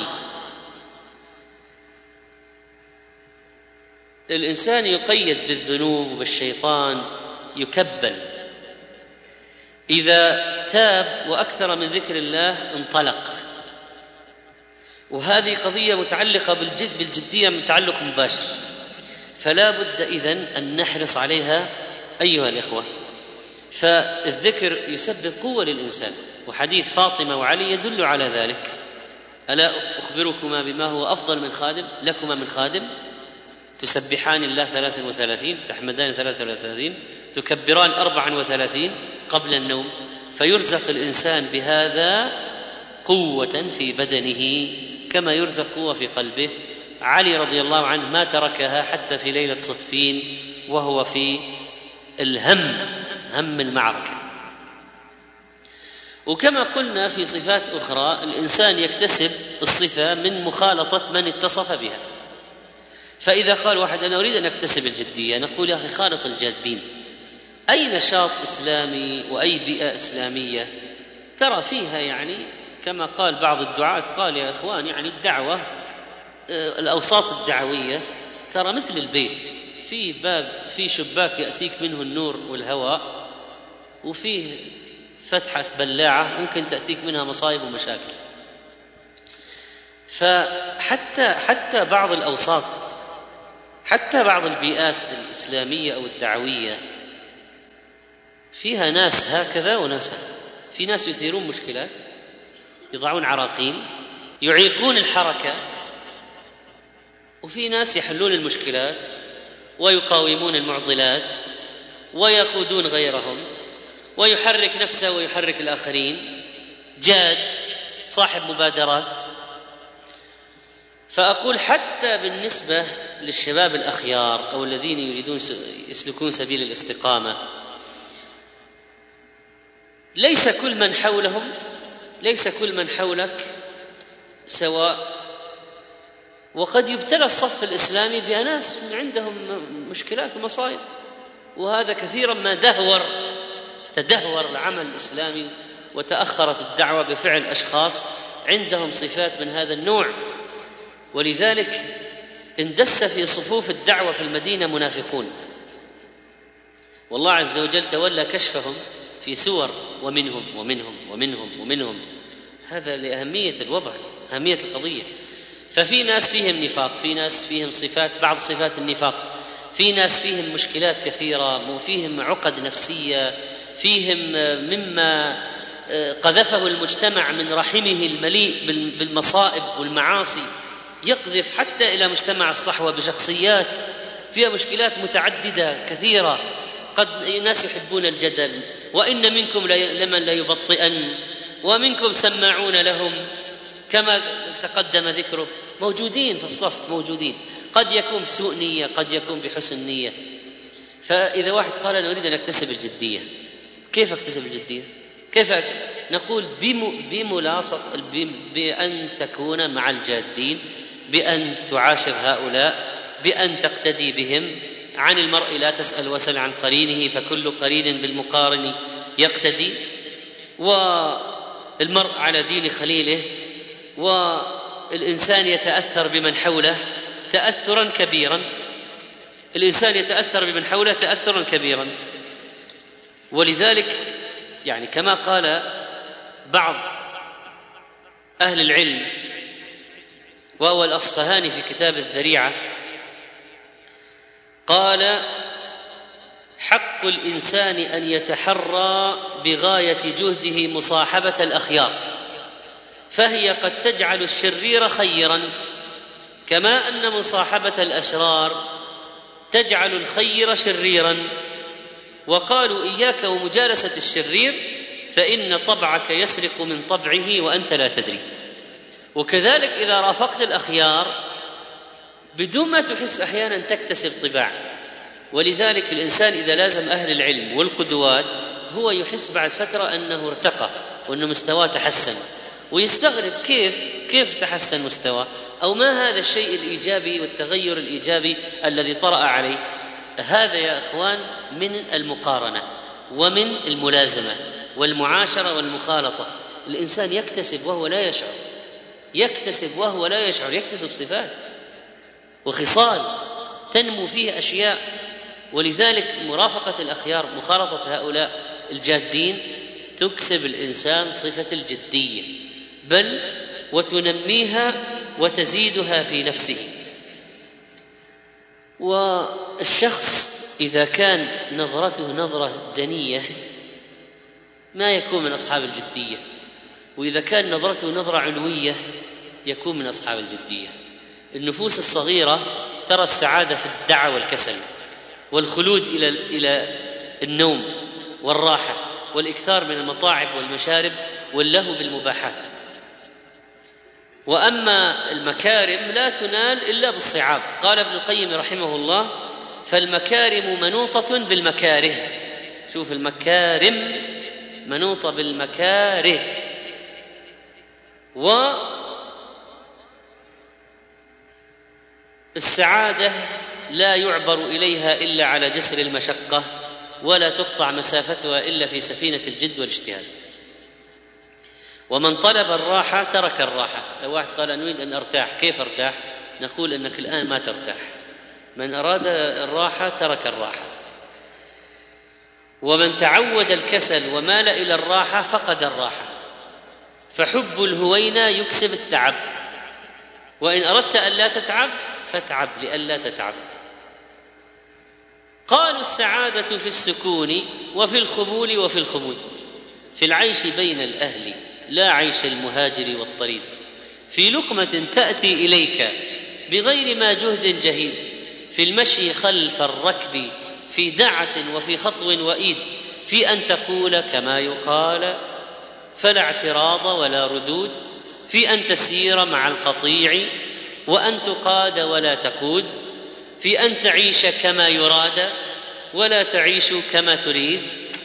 الإنسان يقيد بالذنوب وبالشيطان، يكبل. إذا تاب وأكثر من ذكر الله انطلق. وهذه قضية متعلقة بالجد بالجدية من تعلق مباشر، فلا بد إذن أن نحرص عليها أيها الإخوة. فالذكر يسبب قوة للإنسان، وحديث فاطمة وعلي يدل على ذلك: ألا أخبركما بما هو أفضل من خادم لكما من خادم؟ تسبحان الله ثلاثا وثلاثين، تحمدان ثلاثا وثلاثين، تكبران أربعا وثلاثين قبل النوم. فيرزق الإنسان بهذا قوة في بدنه كما يرزق قوة في قلبه. علي رضي الله عنه ما تركها حتى في ليلة صفين وهو في الهم، هم المعركة. وكما قلنا في صفات أخرى، الإنسان يكتسب الصفة من مخالطة من اتصف بها. فإذا قال واحد: أنا أريد أن أكتسب الجدية، نقول: يا أخي خالط الجادين. أي نشاط إسلامي وأي بيئة إسلامية ترى فيها، يعني كما قال بعض الدعاة، قال: يا إخوان يعني الدعوة، الأوساط الدعوية ترى مثل البيت، فيه باب، فيه شباك يأتيك منه النور والهواء، وفيه فتحة بلاعة ممكن تأتيك منها مصايب ومشاكل. فحتى حتى بعض الأوساط، حتى بعض البيئات الإسلامية أو الدعوية فيها ناس هكذا وناس هكذا. في ناس يثيرون مشكلات، يضعون عراقيل، يعيقون الحركة، وفي ناس يحلون المشكلات ويقاومون المعضلات ويقودون غيرهم، ويحرك نفسه ويحرك الآخرين، جاد، صاحب مبادرات. فأقول حتى بالنسبة للشباب الأخيار أو الذين يريدون يسلكون سبيل الاستقامة، ليس كل من حولهم ليس كل من حولك سواء. وقد يبتلى الصف الإسلامي بأناس عندهم مشكلات ومصائب، وهذا كثيرا ما دهور تدهور العمل الإسلامي وتأخرت الدعوة بفعل أشخاص عندهم صفات من هذا النوع. ولذلك اندس في صفوف الدعوة في المدينة منافقون، والله عز وجل تولى كشفهم في سور ومنهم ومنهم ومنهم ومنهم. هذا لأهمية الوضع، أهمية القضية. ففي ناس فيهم نفاق، في ناس فيهم صفات، بعض صفات النفاق، في ناس فيهم مشكلات كثيرة، وفيهم عقد نفسية، فيهم مما قذفه المجتمع من رحمه المليء بالمصائب والمعاصي، يقذف حتى إلى مجتمع الصحوة بشخصيات فيها مشكلات متعددة كثيرة. قد ناس يحبون الجدل، وإن منكم لمن لا يبطئن ومنكم سماعون لهم، كما تقدم ذكره، موجودين في الصف، موجودين. قد يكون بسوء نية، قد يكون بحسن نية. فإذا واحد قال أنا أريد أن أكتسب الجدية، كيف أكتسب الجدية؟ كيف أك... نقول بملاصق، بأن تكون مع الجادين، بأن تعاشر هؤلاء، بأن تقتدي بهم. عن المرء لا تسأل وسل عن قرينه، فكل قرين بالمقارن يقتدي. والمرء على دين خليله، والإنسان يتأثر بمن حوله تأثرا كبيرا، الإنسان يتأثر بمن حوله تأثرا كبيرا. ولذلك يعني كما قال بعض أهل العلم، وهو الأصفهاني في كتاب الذريعة، قال: حق الإنسان أن يتحرى بغاية جهده مصاحبة الأخيار، فهي قد تجعل الشرير خيرا، كما أن مصاحبة الأشرار تجعل الخير شريرا. وقالوا: إياك ومجالسة الشرير، فإن طبعك يسرق من طبعه وأنت لا تدري. وكذلك إذا رافقت الأخيار بدون ما تحس أحيانا تكتسب طباع. ولذلك الإنسان إذا لازم أهل العلم والقدوات هو يحس بعد فترة أنه ارتقى وأنه مستواه تحسن، ويستغرب كيف كيف تحسن مستواه، أو ما هذا الشيء الإيجابي والتغير الإيجابي الذي طرأ عليه. هذا يا إخوان من المقارنة ومن الملازمة والمعاشرة والمخالطة. الإنسان يكتسب وهو لا يشعر، يكتسب وهو لا يشعر، يكتسب صفات وخصال تنمو فيه أشياء. ولذلك مرافقة الأخيار، مخالطة هؤلاء الجادين، تكسب الإنسان صفة الجدية، بل وتنميها وتزيدها في نفسه. والشخص إذا كان نظرته نظرة دنية ما يكون من أصحاب الجدية، وإذا كان نظرته نظرة علوية يكون من أصحاب الجدية. النفوس الصغيرة ترى السعادة في الدعة والكسل والخلود إلى إلى النوم والراحة والإكثار من المطاعم والمشارب واللهو بالمباحات. وأما المكارم لا تنال إلا بالصعاب. قال ابن القيم رحمه الله: فالمكارم منوطة بالمكاره. شوف، المكارم منوطة بالمكاره. والسعادة لا يعبر إليها إلا على جسر المشقة، ولا تقطع مسافتها إلا في سفينة الجد والاجتهاد. ومن طلب الراحة ترك الراحة. لو واحد قال أنا أريد أن أرتاح، كيف أرتاح؟ نقول أنك الآن ما ترتاح. من أراد الراحة ترك الراحة. ومن تعود الكسل ومال إلى الراحة فقد الراحة. فحب الهوينة يكسب التعب، وإن أردت أن لا تتعب فاتعب لئلا تتعب. قالوا: السعادة في السكون وفي الخمول وفي الخمود، في العيش بين الأهل لا عيش المهاجر والطريد، في لقمة تأتي إليك بغير ما جهد جهيد، في المشي خلف الركب في دعة وفي خطو وإيد، في أن تقول كما يقال فلا اعتراض ولا ردود، في أن تسير مع القطيع وأن تقاد ولا تقود، في أن تعيش كما يراد ولا تعيش كما تريد،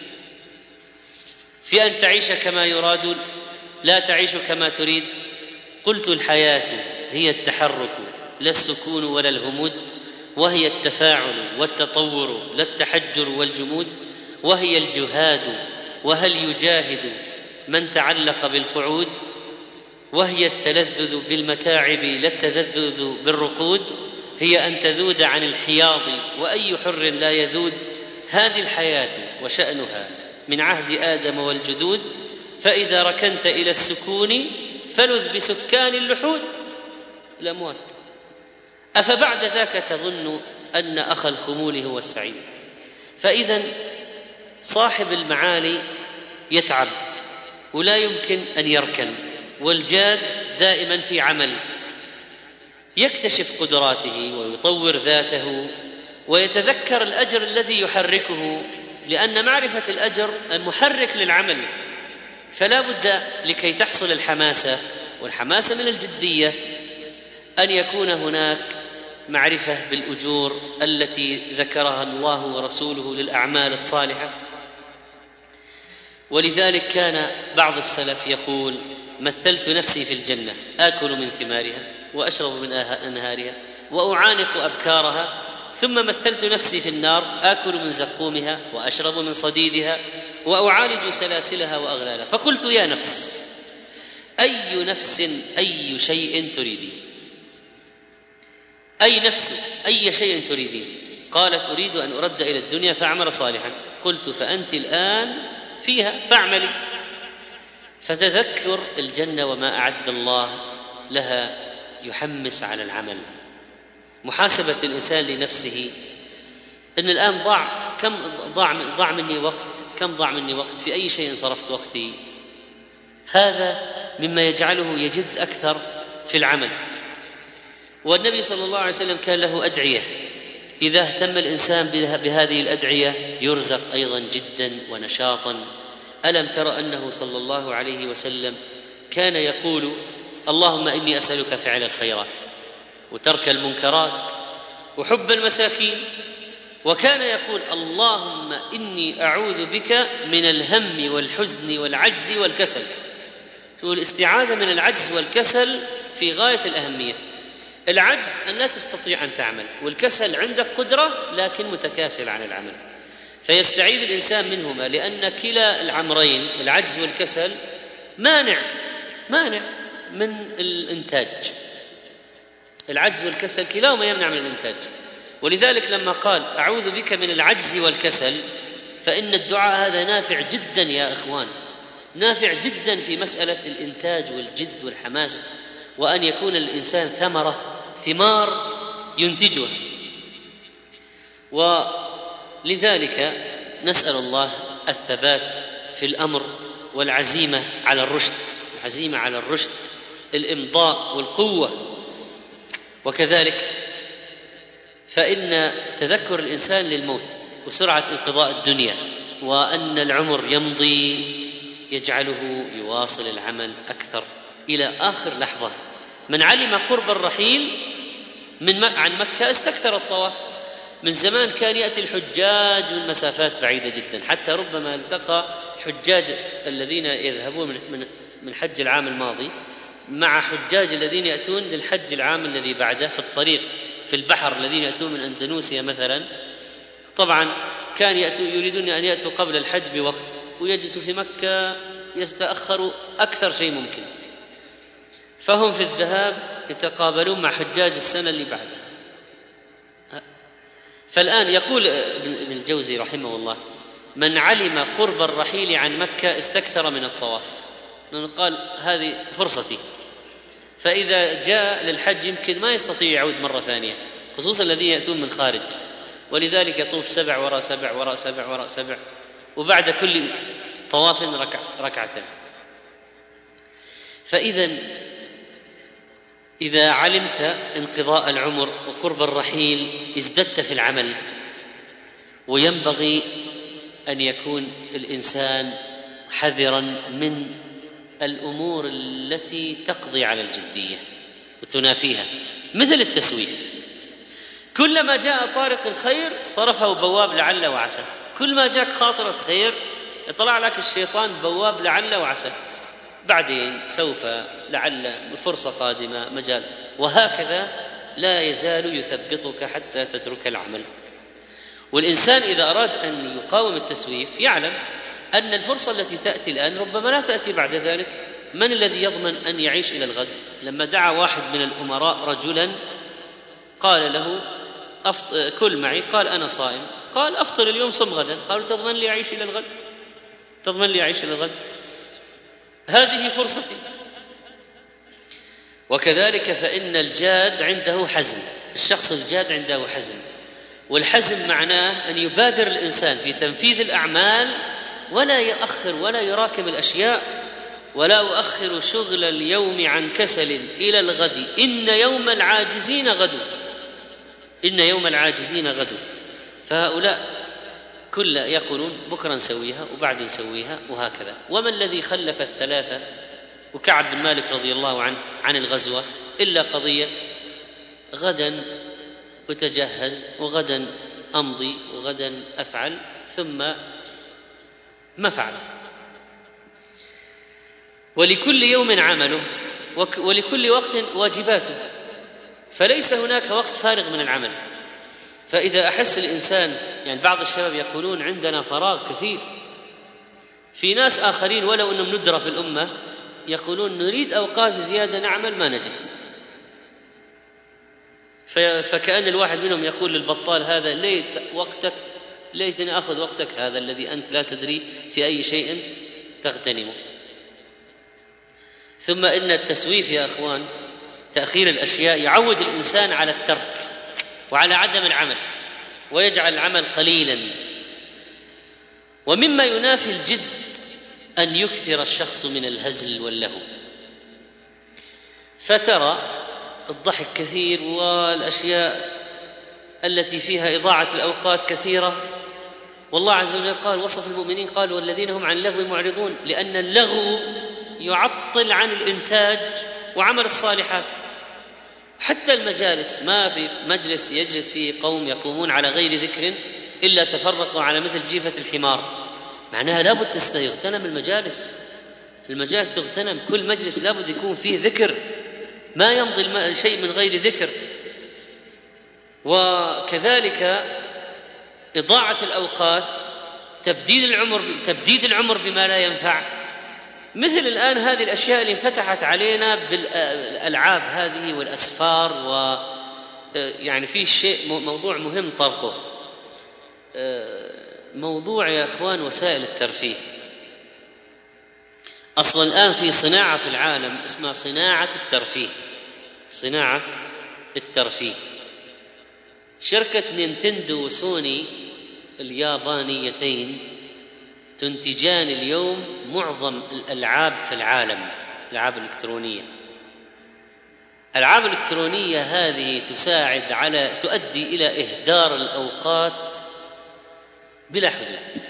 في أن تعيش كما يراد لا تعيش كما تريد. قلت: الحياة هي التحرك لا السكون ولا الهمود، وهي التفاعل والتطور لا التحجر والجمود، وهي الجهاد وهل يجاهد من تعلق بالقعود، وهي التلذذ بالمتاعب لا التلذذ بالرقود، هي أن تذود عن الحياض وأي حر لا يذود، هذه الحياة وشأنها من عهد آدم والجدود، فإذا ركنت إلى السكون فلذ بسكان اللحود الأموات، أفبعد ذاك تظن أن أخ الخمول هو السعيد. فإذا صاحب المعالي يتعب ولا يمكن أن يركن، والجاد دائما في عمل، يكتشف قدراته ويطور ذاته ويتذكر الأجر الذي يحركه، لأن معرفة الأجر المحرك للعمل. فلا بد لكي تحصل الحماسة، والحماسة من الجدية، أن يكون هناك معرفة بالأجور التي ذكرها الله ورسوله للأعمال الصالحة. ولذلك كان بعض السلف يقول: مثلت نفسي في الجنة آكل من ثمارها وأشرب من أنهارها وأعانق أبكارها، ثم مثلت نفسي في النار آكل من زقومها وأشرب من صديدها وأعالج سلاسلها وأغلالها. فقلت: يا نفس، أي نفس أي شيء تريدين؟ أي نفس أي شيء تريدين؟ قالت: أريد أن أرد إلى الدنيا فأعمل صالحا. قلت: فأنت الآن فيها فاعملي. فتذكر الجنة وما أعد الله لها يحمس على العمل. محاسبة الإنسان لنفسه، إن الآن ضاع كم ضاع ضاع مني وقت، كم ضاع مني وقت، في أي شيء صرفت وقتي؟ هذا مما يجعله يجد أكثر في العمل. والنبي صلى الله عليه وسلم كان له أدعية، إذا اهتم الإنسان بهذه الأدعية يرزق أيضا جدا ونشاطا. ألم تر أنه صلى الله عليه وسلم كان يقول: اللهم إني أسألك فعل الخيرات وترك المنكرات وحب المساكين، وكان يقول: اللهم إني أعوذ بك من الهم والحزن والعجز والكسل. تقول الاستعاذة من العجز والكسل في غاية الأهمية. العجز أن لا تستطيع أن تعمل، والكسل عندك قدرة لكن متكاسل عن العمل، فيستعيذ الإنسان منهما، لأن كلا الأمرين العجز والكسل مانع مانع من الإنتاج. العجز والكسل كلاهما يمنع من الإنتاج. ولذلك لما قال: أعوذ بك من العجز والكسل، فإن الدعاء هذا نافع جدا يا إخوان، نافع جدا في مسألة الإنتاج والجد والحماس، وأن يكون الإنسان ثمرة ثمار ينتجها. ولذلك نسأل الله الثبات في الأمر والعزيمة على الرشد، العزيمة على الرشد، الإمضاء والقوة. وكذلك فإن تذكر الإنسان للموت وسرعة انقضاء الدنيا وأن العمر يمضي يجعله يواصل العمل أكثر إلى آخر لحظة. من علم قرب الرحيل من عن مكة استكثر الطواف. من زمان كان يأتي الحجاج من مسافات بعيدة جدا، حتى ربما التقى حجاج الذين يذهبون من من حج العام الماضي مع حجاج الذين يأتون للحج العام الذي بعده في الطريق في البحر، الذين يأتون من أندونيسيا مثلا. طبعا كان يأتوا يريدون أن يأتوا قبل الحج بوقت ويجلسوا في مكة، يتأخروا أكثر شيء ممكن، فهم في الذهاب يتقابلون مع حجاج السنة اللي بعدها. فالآن يقول ابن الجوزي رحمه الله: من علم قرب الرحيل عن مكة استكثر من الطواف، لأنه قال هذه فرصتي، فإذا جاء للحج يمكن ما يستطيع يعود مرة ثانية، خصوصا الذين يأتون من خارج، ولذلك يطوف سبع وراء سبع وراء سبع وراء سبع، وبعد كل طواف ركع ركعتين. فإذا إذا علمت انقضاء العمر وقرب الرحيل ازددت في العمل. وينبغي أن يكون الإنسان حذرا من الأمور التي تقضي على الجدية وتنافيها، مثل التسويف. كلما جاء طارق الخير صرفه بواب لعل وعسى، كل ما جاك خاطرة خير يطلع لك الشيطان بواب لعل وعسى، بعدين سوف لعل فرصة قادمة مجال، وهكذا لا يزال يثبطك حتى تترك العمل. والإنسان إذا أراد أن يقاوم التسويف يعلم أن الفرصة التي تأتي الآن ربما لا تأتي بعد ذلك، من الذي يضمن أن يعيش إلى الغد؟ لما دعا واحد من الأمراء رجلا قال له أفطر كل معي، قال أنا صائم، قال أفطر اليوم صم غدا. قالوا تضمن لي أعيش إلى الغد؟ تضمن لي أعيش إلى الغد؟ هذه فرصتي. وكذلك فإن الجاد عنده حزم، الشخص الجاد عنده حزم، والحزم معناه أن يبادر الإنسان في تنفيذ الأعمال ولا يؤخر ولا يراكم الأشياء. ولا أؤخر شغل اليوم عن كسل إلى الغد، إن يوم العاجزين غدو، إن يوم العاجزين غدو. فهؤلاء كل يقولون بكرة نسويها وبعد نسويها وهكذا. وما الذي خلف الثلاثة وكعب بن مالك رضي الله عنه عن الغزوة إلا قضية غدا أتجهز وغدا أمضي وغدا أفعل، ثم ما فعل. ولكل يوم عمله ولكل وقت واجباته، فليس هناك وقت فارغ من العمل. فإذا أحس الإنسان، يعني بعض الشباب يقولون عندنا فراغ كثير، في ناس آخرين ولو أنهم ندرة في الأمة يقولون نريد أوقات زيادة نعمل ما نجد. فكأن الواحد منهم يقول للبطال هذا ليت وقتك، ليتني أخذ وقتك هذا الذي أنت لا تدري في أي شيء تغتنمه. ثم إن التسويف يا أخوان، تأخير الأشياء، يعود الإنسان على الترك وعلى عدم العمل ويجعل العمل قليلا. ومما ينافي الجد أن يكثر الشخص من الهزل واللهو، فترى الضحك كثير والأشياء التي فيها إضاعة الأوقات كثيرة. والله عز وجل قال وصف المؤمنين قال والذين هم عن اللغو معرضون، لأن اللغو يعطل عن الإنتاج وعمل الصالحات. حتى المجالس، ما في مجلس يجلس فيه قوم يقومون على غير ذكر إلا تفرقوا على مثل جيفة الحمار. معناها لابد تغتنم المجالس، المجالس تغتنم، كل مجلس لابد يكون فيه ذكر، ما يمضي شيء من غير ذكر. وكذلك إضاعة الأوقات، تبديد العمر تبديد العمر بما لا ينفع. مثل الآن هذه الأشياء اللي انفتحت علينا بالألعاب هذه والأسفار، و يعني فيه شيء موضوع مهم طرقه، موضوع يا أخوان وسائل الترفيه. أصلا الآن في صناعة في العالم اسمها صناعة الترفيه، صناعة الترفيه. شركة نينتندو وسوني اليابانيتين تنتجان اليوم معظم الألعاب في العالم، الألعاب الإلكترونية. الألعاب الإلكترونية هذه تساعد على تؤدي إلى إهدار الأوقات بلا حدود.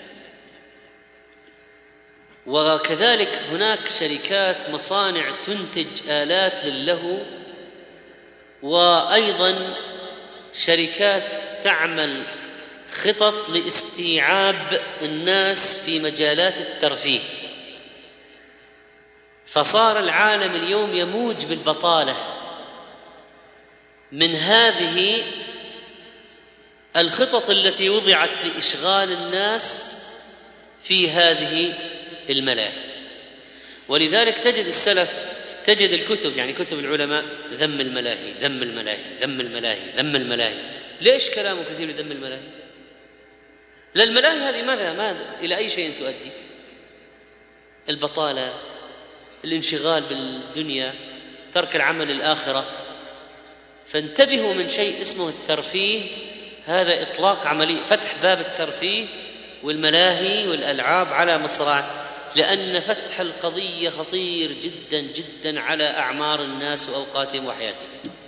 وكذلك هناك شركات مصانع تنتج آلات للهو، وأيضا شركات تعمل خطط لاستيعاب الناس في مجالات الترفيه. فصار العالم اليوم يموج بالبطالة من هذه الخطط التي وضعت لإشغال الناس في هذه الملاهي. ولذلك تجد السلف، تجد الكتب، يعني كتب العلماء، ذم الملاهي ذم الملاهي ذم الملاهي ذم الملاهي. ليش كلامه كثير ذم الملاهي؟ لا، الملاهي هذه ماذا ماذا إلى أي شيء تؤدي؟ البطالة، الانشغال بالدنيا، ترك العمل للآخرة. فانتبهوا من شيء اسمه الترفيه، هذا إطلاق عملي، فتح باب الترفيه والملاهي والألعاب على مصراعيه، لأن فتح القضية خطير جدا جدا على أعمار الناس وأوقاتهم وحياتهم،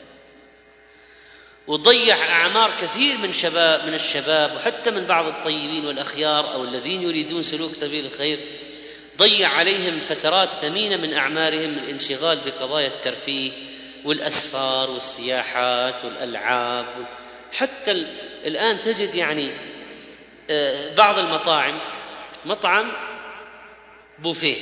وضيع أعمار كثير من شباب من الشباب وحتى من بعض الطيبين والأخيار أو الذين يريدون سلوك سبيل الخير، ضيع عليهم فترات ثمينة من أعمارهم الانشغال بقضايا الترفيه والأسفار والسياحات والألعاب. حتى الآن تجد يعني بعض المطاعم، مطعم بوفيه،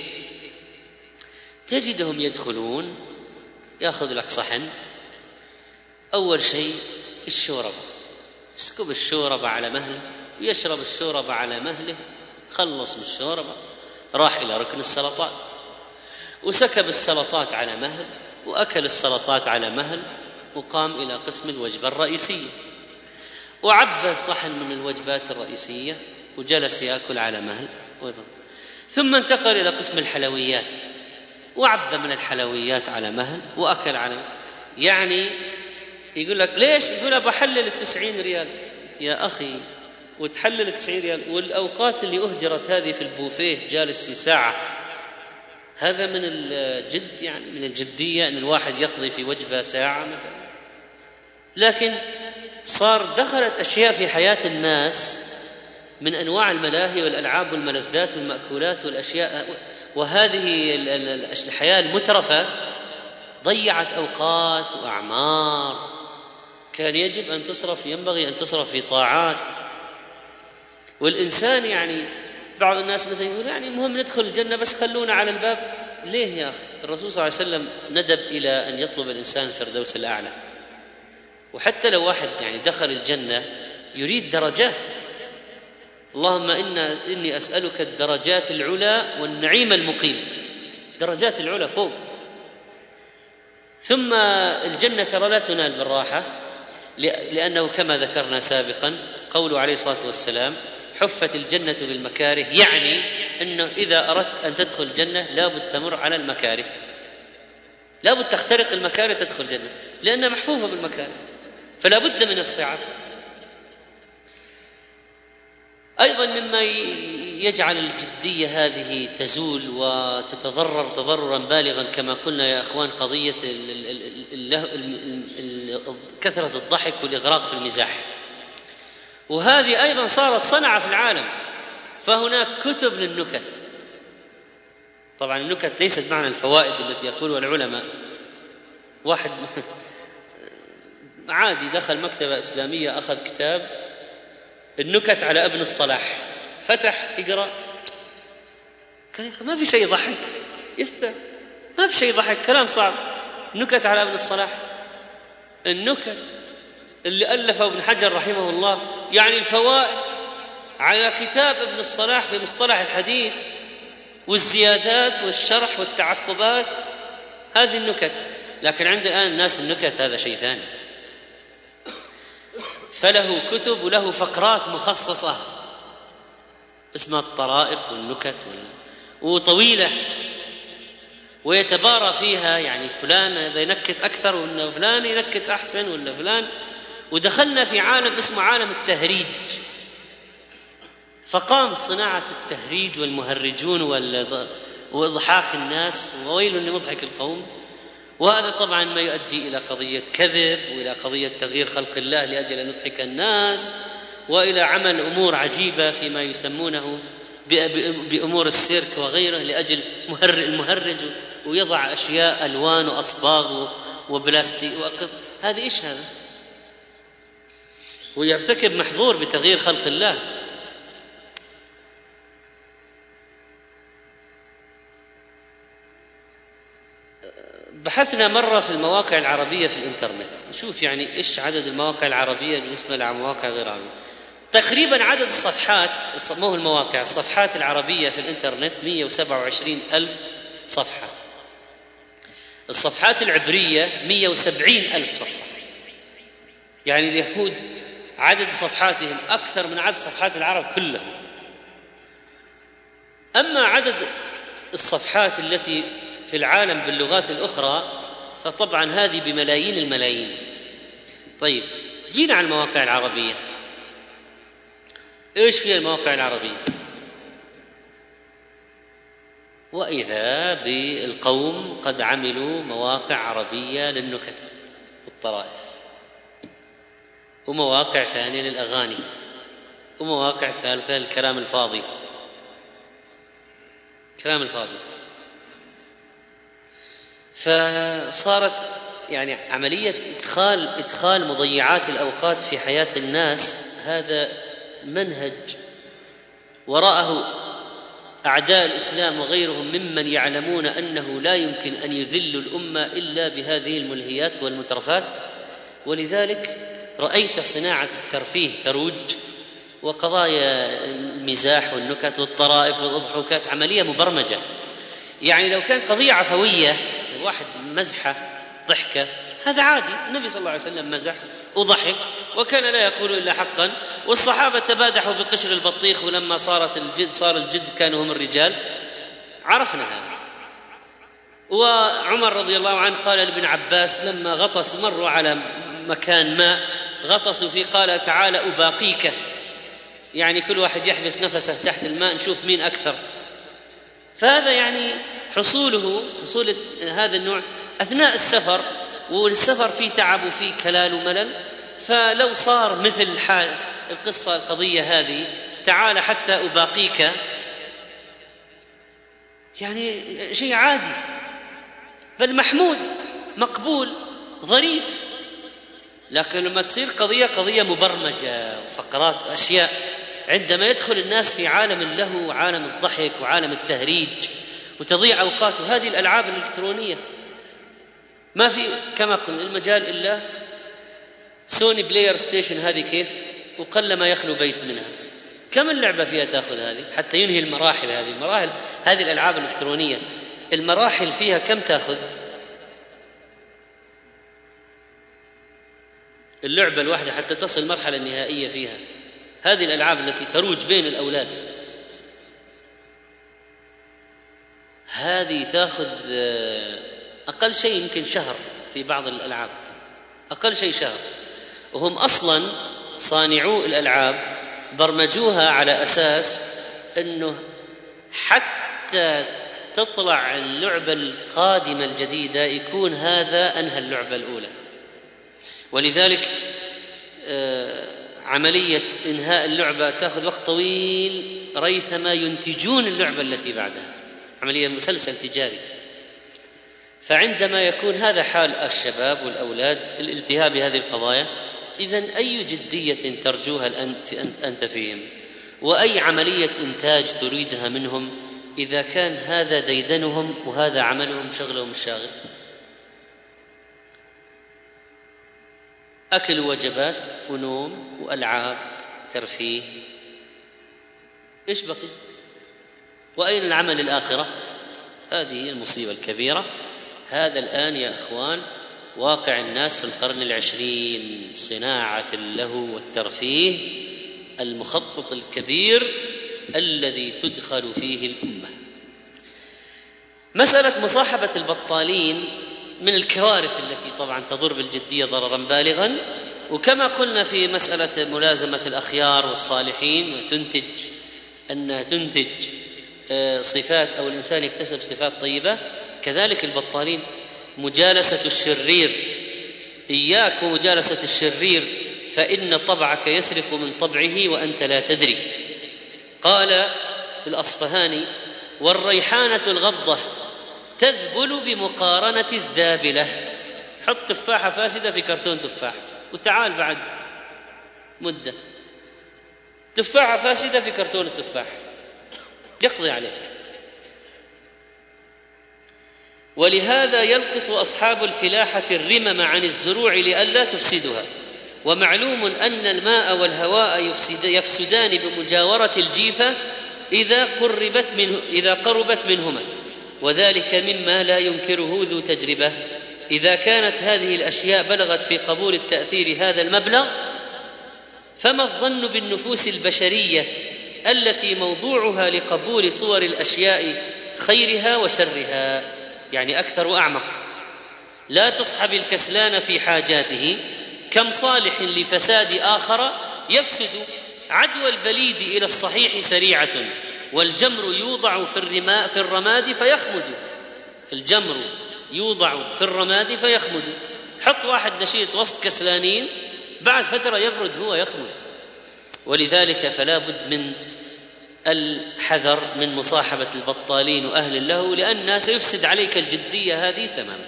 تجدهم يدخلون يأخذ لك صحن، أول شيء الشوربة، اسكب الشوربة على مهله ويشرب الشوربة على مهله، خلص من الشوربة راح إلى ركن السلطات، وسكب السلطات على مهل وأكل السلطات على مهل وقام إلى قسم الوجبة الرئيسية، وعبى صحن من الوجبات الرئيسية وجلس يأكل على مهل، ثم انتقل إلى قسم الحلويات وعبى من الحلويات على مهل وأكل على مهل. يعني يقول لك ليش؟ يقول بحلل التسعين ريال. يا أخي وتحلل التسعين ريال والأوقات اللي أهدرت هذه في البوفيه جالس ساعة، هذا من الجد، يعني من الجدية أن الواحد يقضي في وجبة ساعة مثلا. لكن صار دخلت أشياء في حياة الناس من أنواع الملاهي والألعاب والملذات والمأكولات والأشياء، وهذه الحياة المترفة ضيعت أوقات وأعمار كان يجب أن تصرف، ينبغي أن تصرف في طاعات. والإنسان يعني بعض الناس مثلا يقول يعني مهم ندخل الجنة بس خلونا على الباب. ليه يا أخي؟ الرسول صلى الله عليه وسلم ندب إلى أن يطلب الإنسان الفردوس الأعلى، وحتى لو واحد يعني دخل الجنة يريد درجات، اللهم إنا إني أسألك الدرجات العلى والنعيم المقيم، درجات العلى فوق. ثم الجنة ترى لا تنال بالراحة، لأنه كما ذكرنا سابقا قوله عليه الصلاة والسلام حفت الجنة بالمكاره، يعني أنه إذا أردت أن تدخل الجنة لابد تمر على المكاره، لابد تخترق المكاره تدخل الجنة، لأنها محفوفة بالمكاره، فلا بد من الصعاب. أيضا مما يجعل الجدية هذه تزول وتتضرر تضررا بالغا كما قلنا يا أخوان قضية كثرة الضحك والإغراق في المزاح، وهذه أيضا صارت صنعة في العالم. فهناك كتب للنكت، طبعا النكت ليست بمعنى الفوائد التي يقولها العلماء. واحد عادي دخل مكتبة إسلامية أخذ كتاب النكت على ابن الصلاح، فتح يقرأ، كان ما في شيء يضحك، يفتح ما في شيء يضحك، كلام صعب. نكت على ابن الصلاح، النكت اللي ألفه ابن حجر رحمه الله، يعني الفوائد على كتاب ابن الصلاح في مصطلح الحديث والزيادات والشرح والتعقبات، هذه النكت. لكن عند الآن الناس النكت هذا شيء ثاني، فله كتب وله فقرات مخصصة اسمها الطرائف والنكت، وطويلة ويتبارى فيها، يعني فلان هذا ينكت أكثر ولا فلان ينكت أحسن ولا فلان. ودخلنا في عالم اسمه عالم التهريج، فقام صناعة التهريج والمهرجون وإضحاك الناس، وويل لمضحك القوم. وهذا طبعا ما يؤدي إلى قضية كذب وإلى قضية تغيير خلق الله لأجل أن يضحك الناس، وإلى عمل أمور عجيبة فيما يسمونه بأمور السيرك وغيره لأجل المهرج، ويضع أشياء ألوان وأصباغ وبلاستيك وأقط. هذه إيش هذا؟ ويرتكب محظور بتغيير خلق الله. بحثنا مرة في المواقع العربية في الإنترنت، نشوف يعني إيش عدد المواقع العربية بالنسبة لمواقع غير عربية. تقريبا عدد الصفحات، مو المواقع، الصفحات العربية في الإنترنت مئة وسبعة وعشرين ألف صفحة، الصفحات العبرية مئة وسبعين ألف صفحة. يعني اليهود عدد صفحاتهم أكثر من عدد صفحات العرب كلها. أما عدد الصفحات التي في العالم باللغات الأخرى فطبعا هذه بملايين الملايين. طيب جينا على المواقع العربية، إيش فيها المواقع العربية؟ وإذا بالقوم قد عملوا مواقع عربية للنكت والطرائف، ومواقع ثانية للأغاني، ومواقع ثالثة للكلام الفاضي، كلام الفاضي. فصارت يعني عملية إدخال إدخال مضيعات الأوقات في حياة الناس، هذا منهج وراءه أعداء الإسلام وغيرهم ممن يعلمون أنه لا يمكن أن يذلوا الأمة إلا بهذه الملهيات والمترفات. ولذلك رأيت صناعة الترفيه تروج، وقضايا المزاح والنكت والطرائف والأضحوكات عملية مبرمجة. يعني لو كانت قضية عفوية، الواحد مزحة ضحكة، هذا عادي. النبي صلى الله عليه وسلم مزح وضحك وكان لا يقول إلا حقا، والصحابة تبادحوا بقشر البطيخ، ولما صارت الجد صار الجد كانوا هم الرجال، عرفنا هذا. وعمر رضي الله عنه قال لابن عباس لما غطس، مروا على مكان ماء غطسوا فيه، قال تعالى أباقيك، يعني كل واحد يحبس نفسه تحت الماء نشوف مين أكثر. فهذا يعني حصوله حصول هذا النوع أثناء السفر، والسفر فيه تعب وفيه كلال وملل. فلو صار مثل حال القصة القضية هذه، تعال حتى أباقيك، يعني شيء عادي بل محمود مقبول ظريف. لكن لما تصير قضية قضية مبرمجة وفقرات أشياء، عندما يدخل الناس في عالم اللهو وعالم الضحك وعالم التهريج وتضيع أوقات، هذه الألعاب الإلكترونية ما في كما قلنا المجال إلا سوني بلاير ستيشن، هذه كيف وقل ما يخلو بيت منها. كم اللعبة فيها تأخذ هذه حتى ينهي المراحل؟ هذه المراحل، هذه الألعاب الإلكترونية المراحل فيها كم تأخذ؟ اللعبة الواحدة حتى تصل المرحلة النهائية فيها، هذه الألعاب التي تروج بين الأولاد هذه تأخذ أقل شيء يمكن شهر في بعض الألعاب، أقل شيء شهر. وهم أصلاً صانعو الألعاب برمجوها على أساس أنه حتى تطلع اللعبة القادمة الجديدة يكون هذا أنهى اللعبة الأولى. ولذلك عملية إنهاء اللعبة تأخذ وقت طويل ريثما ينتجون اللعبة التي بعدها، عملية مسلسل تجاري. فعندما يكون هذا حال الشباب والأولاد الالتهاب بهذه القضايا، إذن أي جدية ترجوها أنت, أنت, أنت فيهم، وأي عملية إنتاج تريدها منهم إذا كان هذا ديدنهم وهذا عملهم شغلهم الشاغل؟ أكل وجبات ونوم وألعاب ترفيه، إيش بقي؟ وأين العمل الآخرة؟ هذه المصيبة الكبيرة. هذا الآن يا أخوان واقع الناس في القرن العشرين، صناعة اللهو والترفيه المخطط الكبير الذي تدخل فيه الأمة. مسألة مصاحبة البطالين من الكوارث التي طبعا تضر بالجدية ضررا بالغا، وكما قلنا في مسألة ملازمة الأخيار والصالحين وتنتج أنها تنتج صفات أو الإنسان يكتسب صفات طيبة، كذلك البطالين مجالسة الشرير. إياك ومجالسة الشرير فإن طبعك يسرق من طبعه وأنت لا تدري. قال الأصفهاني: والريحانة الغضة تذبل بمقارنة الذابلة. حط تفاحة فاسدة في كرتون تفاح وتعال بعد مدة تفاحة فاسدة في كرتون التفاح يقضي عليه. ولهذا يلقط أصحاب الفلاحة الرمم عن الزروع لئلا تفسدها. ومعلوم أن الماء والهواء يفسد يفسدان بمجاورة الجيفة إذا قربت منه إذا قربت منهما، وذلك مما لا ينكره ذو تجربة. إذا كانت هذه الأشياء بلغت في قبول التأثير هذا المبلغ، فما الظن بالنفوس البشرية التي موضوعها لقبول صور الأشياء خيرها وشرها، يعني أكثر وأعمق. لا تصحب الكسلان في حاجاته، كم صالح لفساد آخر يفسد. عدوى البليد إلى الصحيح سريعة، والجمر يوضع في الرماء في الرماد فيخمد. الجمر يوضع في الرماد فيخمد. حط واحد نشيط وسط كسلانين، بعد فترة يبرد هو يخمد. ولذلك فلا بد من الحذر من مصاحبة البطالين وأهل اللهو، لأنها سيفسد عليك الجدية هذه تماما.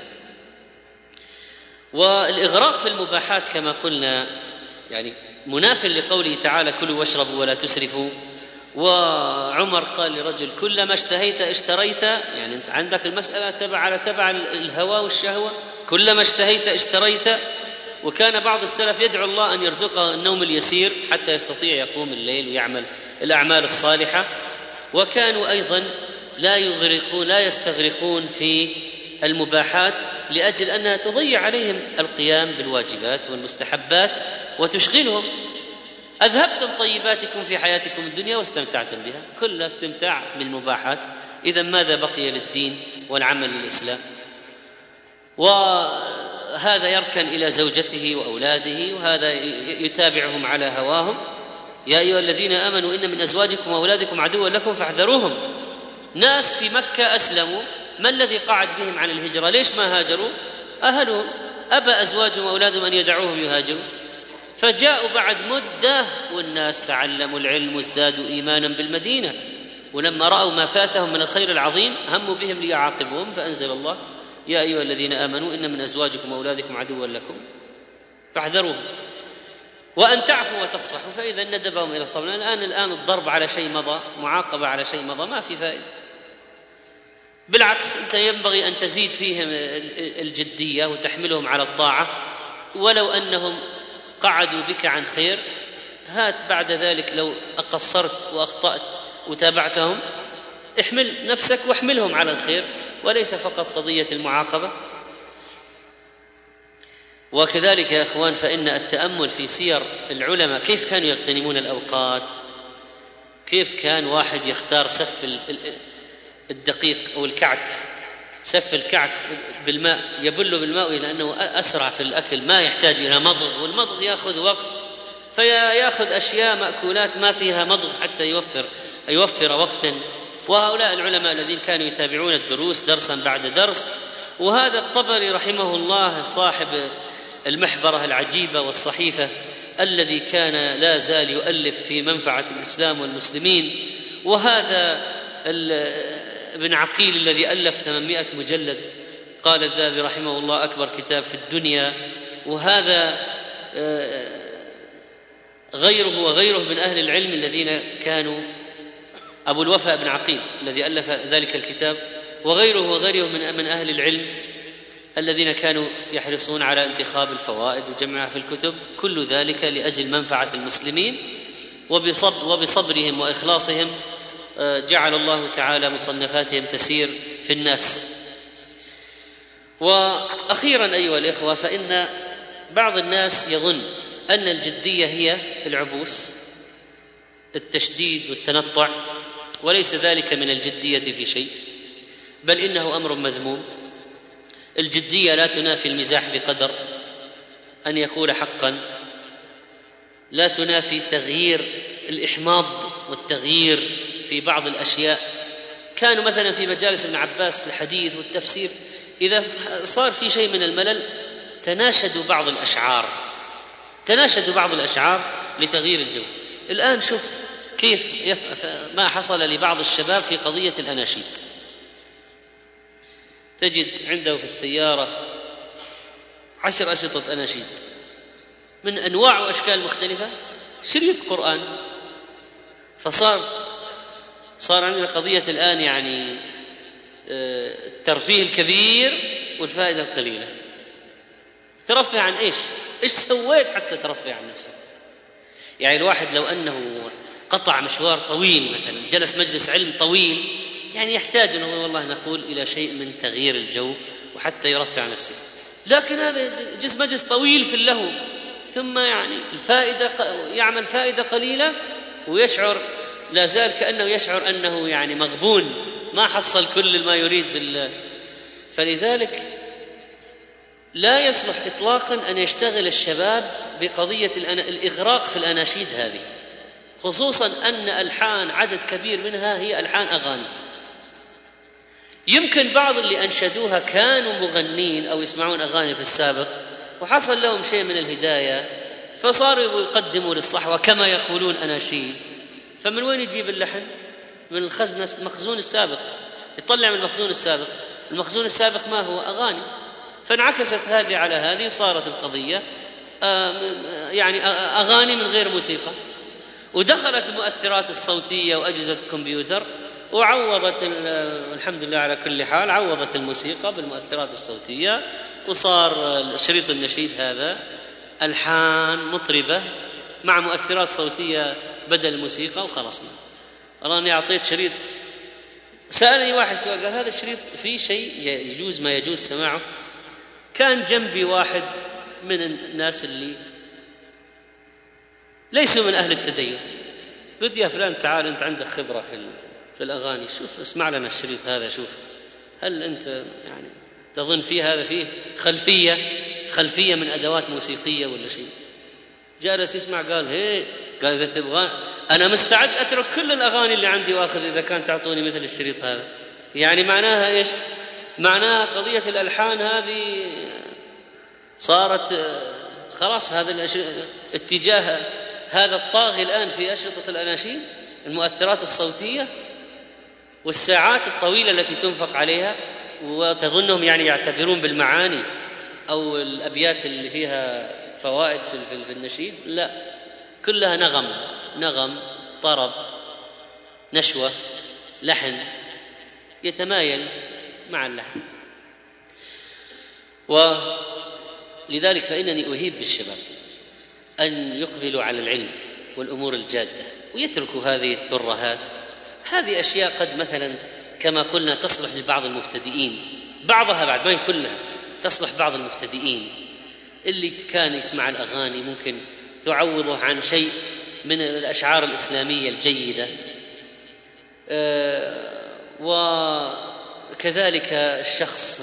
والإغراق في المباحات كما قلنا يعني مناف لقوله تعالى: كلوا واشربوا ولا تسرفوا. وعمر قال لرجل: كلما اشتهيت اشتريت، يعني أنت عندك المسألة تبع على تبع الهوى والشهوة، كلما اشتهيت اشتريت. وكان بعض السلف يدعو الله أن يرزقه النوم اليسير حتى يستطيع يقوم الليل ويعمل الأعمال الصالحة. وكانوا أيضا لا يغرقون لا يستغرقون في المباحات لأجل أنها تضيع عليهم القيام بالواجبات والمستحبات وتشغلهم. أذهبتم طيباتكم في حياتكم الدنيا واستمتعتم بها، كلها استمتاع بالمباحات، إذا ماذا بقي للدين والعمل للإسلام؟ وهذا يركن إلى زوجته وأولاده، وهذا يتابعهم على هواهم. يا أيها الذين آمنوا إن من أزواجكم وأولادكم عدوا لكم فاحذروهم. ناس في مكة أسلموا، ما الذي قعد بهم عن الهجرة؟ ليش ما هاجروا؟ أهلهم أبى أزواجهم وأولادهم أن يدعوهم يهاجروا، فجاءوا بعد مدة والناس تعلموا العلم وازدادوا إيمانا بالمدينة، ولما رأوا ما فاتهم من الخير العظيم هموا بهم ليعاقبهم، فأنزل الله يا أيها الذين آمنوا إن من أزواجكم وأولادكم عدوا لكم فاحذروهم وأن تعفوا وتصفحوا فإذا ندبهم إلى الصبر. الآن الآن الضرب على شيء مضى، معاقبة على شيء مضى، ما في فائدة. بالعكس أنت ينبغي أن تزيد فيهم الجدية وتحملهم على الطاعة، ولو أنهم قعدوا بك عن خير هات بعد ذلك لو أقصرت وأخطأت وتابعتهم احمل نفسك واحملهم على الخير، وليس فقط قضية المعاقبة. وكذلك يا أخوان فإن التأمل في سير العلماء كيف كانوا يغتنمون الأوقات، كيف كان واحد يختار سف الدقيق أو الكعك، سف الكعك بالماء يبل بالماء لأنه أسرع في الأكل، ما يحتاج إلى مضغ، والمضغ يأخذ وقت، فيأخذ أشياء مأكولات ما فيها مضغ حتى يوفر يوفر وقتا. وهؤلاء العلماء الذين كانوا يتابعون الدروس درسا بعد درس. وهذا الطبري رحمه الله صاحب المحبرة العجيبة والصحيفة الذي كان لا زال يؤلف في منفعة الإسلام والمسلمين، وهذا ابن عقيل الذي ألف ثمانمائة مجلد، قال الذهبي رحمه الله أكبر كتاب في الدنيا. وهذا غيره وغيره من أهل العلم الذين كانوا، أبو الوفاء بن عقيل الذي ألف ذلك الكتاب، وغيره وغيره من من أهل العلم الذين كانوا يحرصون على انتخاب الفوائد وجمعها في الكتب، كل ذلك لأجل منفعة المسلمين. وبصبر وبصبرهم وإخلاصهم جعل الله تعالى مصنفاتهم تسير في الناس. وأخيرا أيها الإخوة، فإن بعض الناس يظن أن الجدية هي العبوس، التشديد والتنطع، وليس ذلك من الجدية في شيء، بل إنه أمر مذموم. الجدية لا تنافي المزاح بقدر أن يقول حقا، لا تنافي تغيير الإحماض والتغيير في بعض الأشياء. كانوا مثلا في مجالس ابن عباس الحديث والتفسير إذا صار في شيء من الملل تناشدوا بعض الأشعار تناشدوا بعض الأشعار لتغيير الجو. الآن شوف كيف يف... ما حصل لبعض الشباب في قضية الأناشيد، تجد عنده في السيارة عشر أشرطة أناشيد من أنواع وأشكال مختلفة، شريط قرآن. فصار صار عندنا قضية الآن يعني الترفيه الكبير والفائدة القليلة. ترفه عن إيش؟ إيش سويت حتى ترفه عن نفسك؟ يعني الواحد لو أنه قطع مشوار طويل مثلا، جلس مجلس علم طويل، يعني يحتاج أنه والله نقول إلى شيء من تغيير الجو وحتى يرفع عن نفسه. لكن هذا جلس مجلس طويل في اللهو، ثم يعني الفائدة يعمل فائدة قليلة ويشعر لا زال كأنه يشعر أنه يعني مغبون، ما حصل كل ما يريد في الله. فلذلك لا يصلح إطلاقا أن يشتغل الشباب بقضية الإغراق في الأناشيد هذه، خصوصا أن ألحان عدد كبير منها هي ألحان أغاني. يمكن بعض اللي أنشدوها كانوا مغنين أو يسمعون أغاني في السابق وحصل لهم شيء من الهداية فصاروا يقدموا للصحوة كما يقولون أناشيد. فمن وين يجيب اللحن؟ من الخزنة المخزون السابق، يطلع من المخزون السابق. المخزون السابق ما هو؟ أغاني. فانعكست هذه على هذه، صارت القضية يعني أغاني من غير موسيقى. ودخلت المؤثرات الصوتية وأجهزة الكمبيوتر وعوضت الحمد لله على كل حال، عوضت الموسيقى بالمؤثرات الصوتية، وصار شريط النشيد هذا ألحان مطربة مع مؤثرات صوتية بدل الموسيقى وخلصنا. أنا أعطيت شريط سألني واحد سؤال، قال هذا الشريط في شيء يجوز ما يجوز سماعه؟ كان جنبي واحد من الناس اللي ليسوا من أهل التدين، قلت يا فلان تعال أنت عندك خبرة في الأغاني، شوف اسمع لنا الشريط هذا، شوف هل أنت يعني تظن فيه هذا فيه خلفية خلفية من أدوات موسيقية ولا شيء؟ جالس يسمع، قال هي قال إذا تبغى أنا مستعد أترك كل الأغاني اللي عندي وأخذ إذا كان تعطوني مثل الشريط هذا. يعني معناها إيش؟ معناها قضية الألحان هذه صارت خلاص، هذا اتجاه هذا الطاغي الآن في أشرطة الأناشيد، المؤثرات الصوتية والساعات الطويلة التي تنفق عليها، وتظنهم يعني يعتبرون بالمعاني أو الأبيات اللي فيها فوائد في النشيد. لا، كلها نغم نغم طرب نشوة لحن يتمايل مع اللحن. ولذلك فإنني أهيب بالشباب أن يقبلوا على العلم والأمور الجادة ويتركوا هذه الترهات. هذه أشياء قد مثلا كما قلنا تصلح لبعض المبتدئين، بعضها بعد ما كلها تصلح بعض المبتدئين اللي كان يسمع الأغاني، ممكن تعوضه عن شيء من الأشعار الإسلامية الجيدة. وكذلك الشخص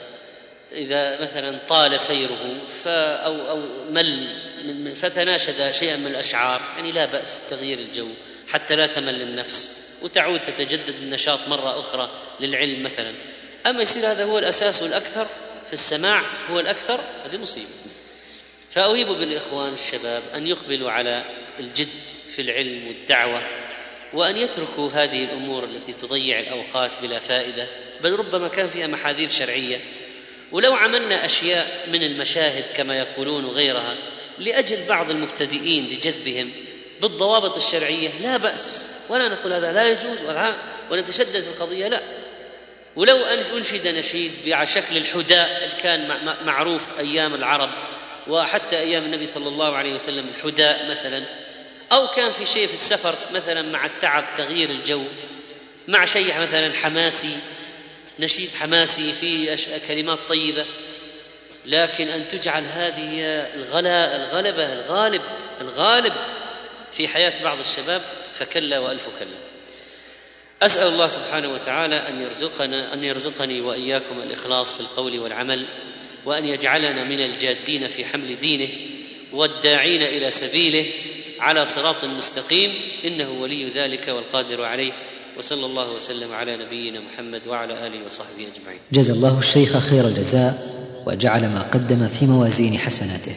إذا مثلا طال سيره أو أو مل فتناشد شيئا من الأشعار، يعني لا بأس تغيير الجو حتى لا تمل النفس وتعود تتجدد النشاط مرة أخرى للعلم مثلا. أما يصير هذا هو الأساس والأكثر في السماع، هو الأكثر، هذه مصيبة. فأهيب بالإخوان الشباب أن يقبلوا على الجد في العلم والدعوة، وأن يتركوا هذه الأمور التي تضيع الأوقات بلا فائدة، بل ربما كان فيها محاذير شرعية. ولو عملنا أشياء من المشاهد كما يقولون وغيرها لأجل بعض المبتدئين لجذبهم بالضوابط الشرعية لا بأس، ولا نقول هذا لا يجوز ونتشدد في القضية، لا. ولو أن أنشد نشيد على شكل الحداء اللي كان معروف أيام العرب وحتى أيام النبي صلى الله عليه وسلم، الحداء مثلا، أو كان في شيء في السفر مثلا مع التعب تغيير الجو، مع شيء مثلا حماسي، نشيد حماسي فيه كلمات طيبة، لكن أن تجعل هذه الغلا الغلبة الغالب الغالب في حياة بعض الشباب فكلا وألف كلا. أسأل الله سبحانه وتعالى أن يرزقنا أن يرزقني وإياكم الإخلاص في القول والعمل، وأن يجعلنا من الجادين في حمل دينه والداعين إلى سبيله على صراط مستقيم، إنه ولي ذلك والقادر عليه. وصلى الله وسلم على نبينا محمد وعلى آله وصحبه أجمعين. جزا الله الشيخ خير الجزاء وجعل ما قدم في موازين حسناته.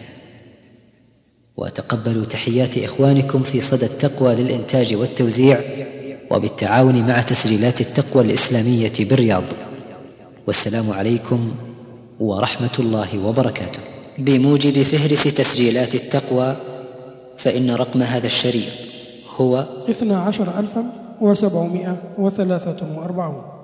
وتقبلوا تحيات إخوانكم في صدى التقوى للإنتاج والتوزيع وبالتعاون مع تسجيلات التقوى الإسلامية بالرياض. والسلام عليكم ورحمة الله وبركاته. بموجب فهرس تسجيلات التقوى، فإن رقم هذا الشريط هو اثنا عشر ألفا وسبعمائة وثلاثة وأربعون.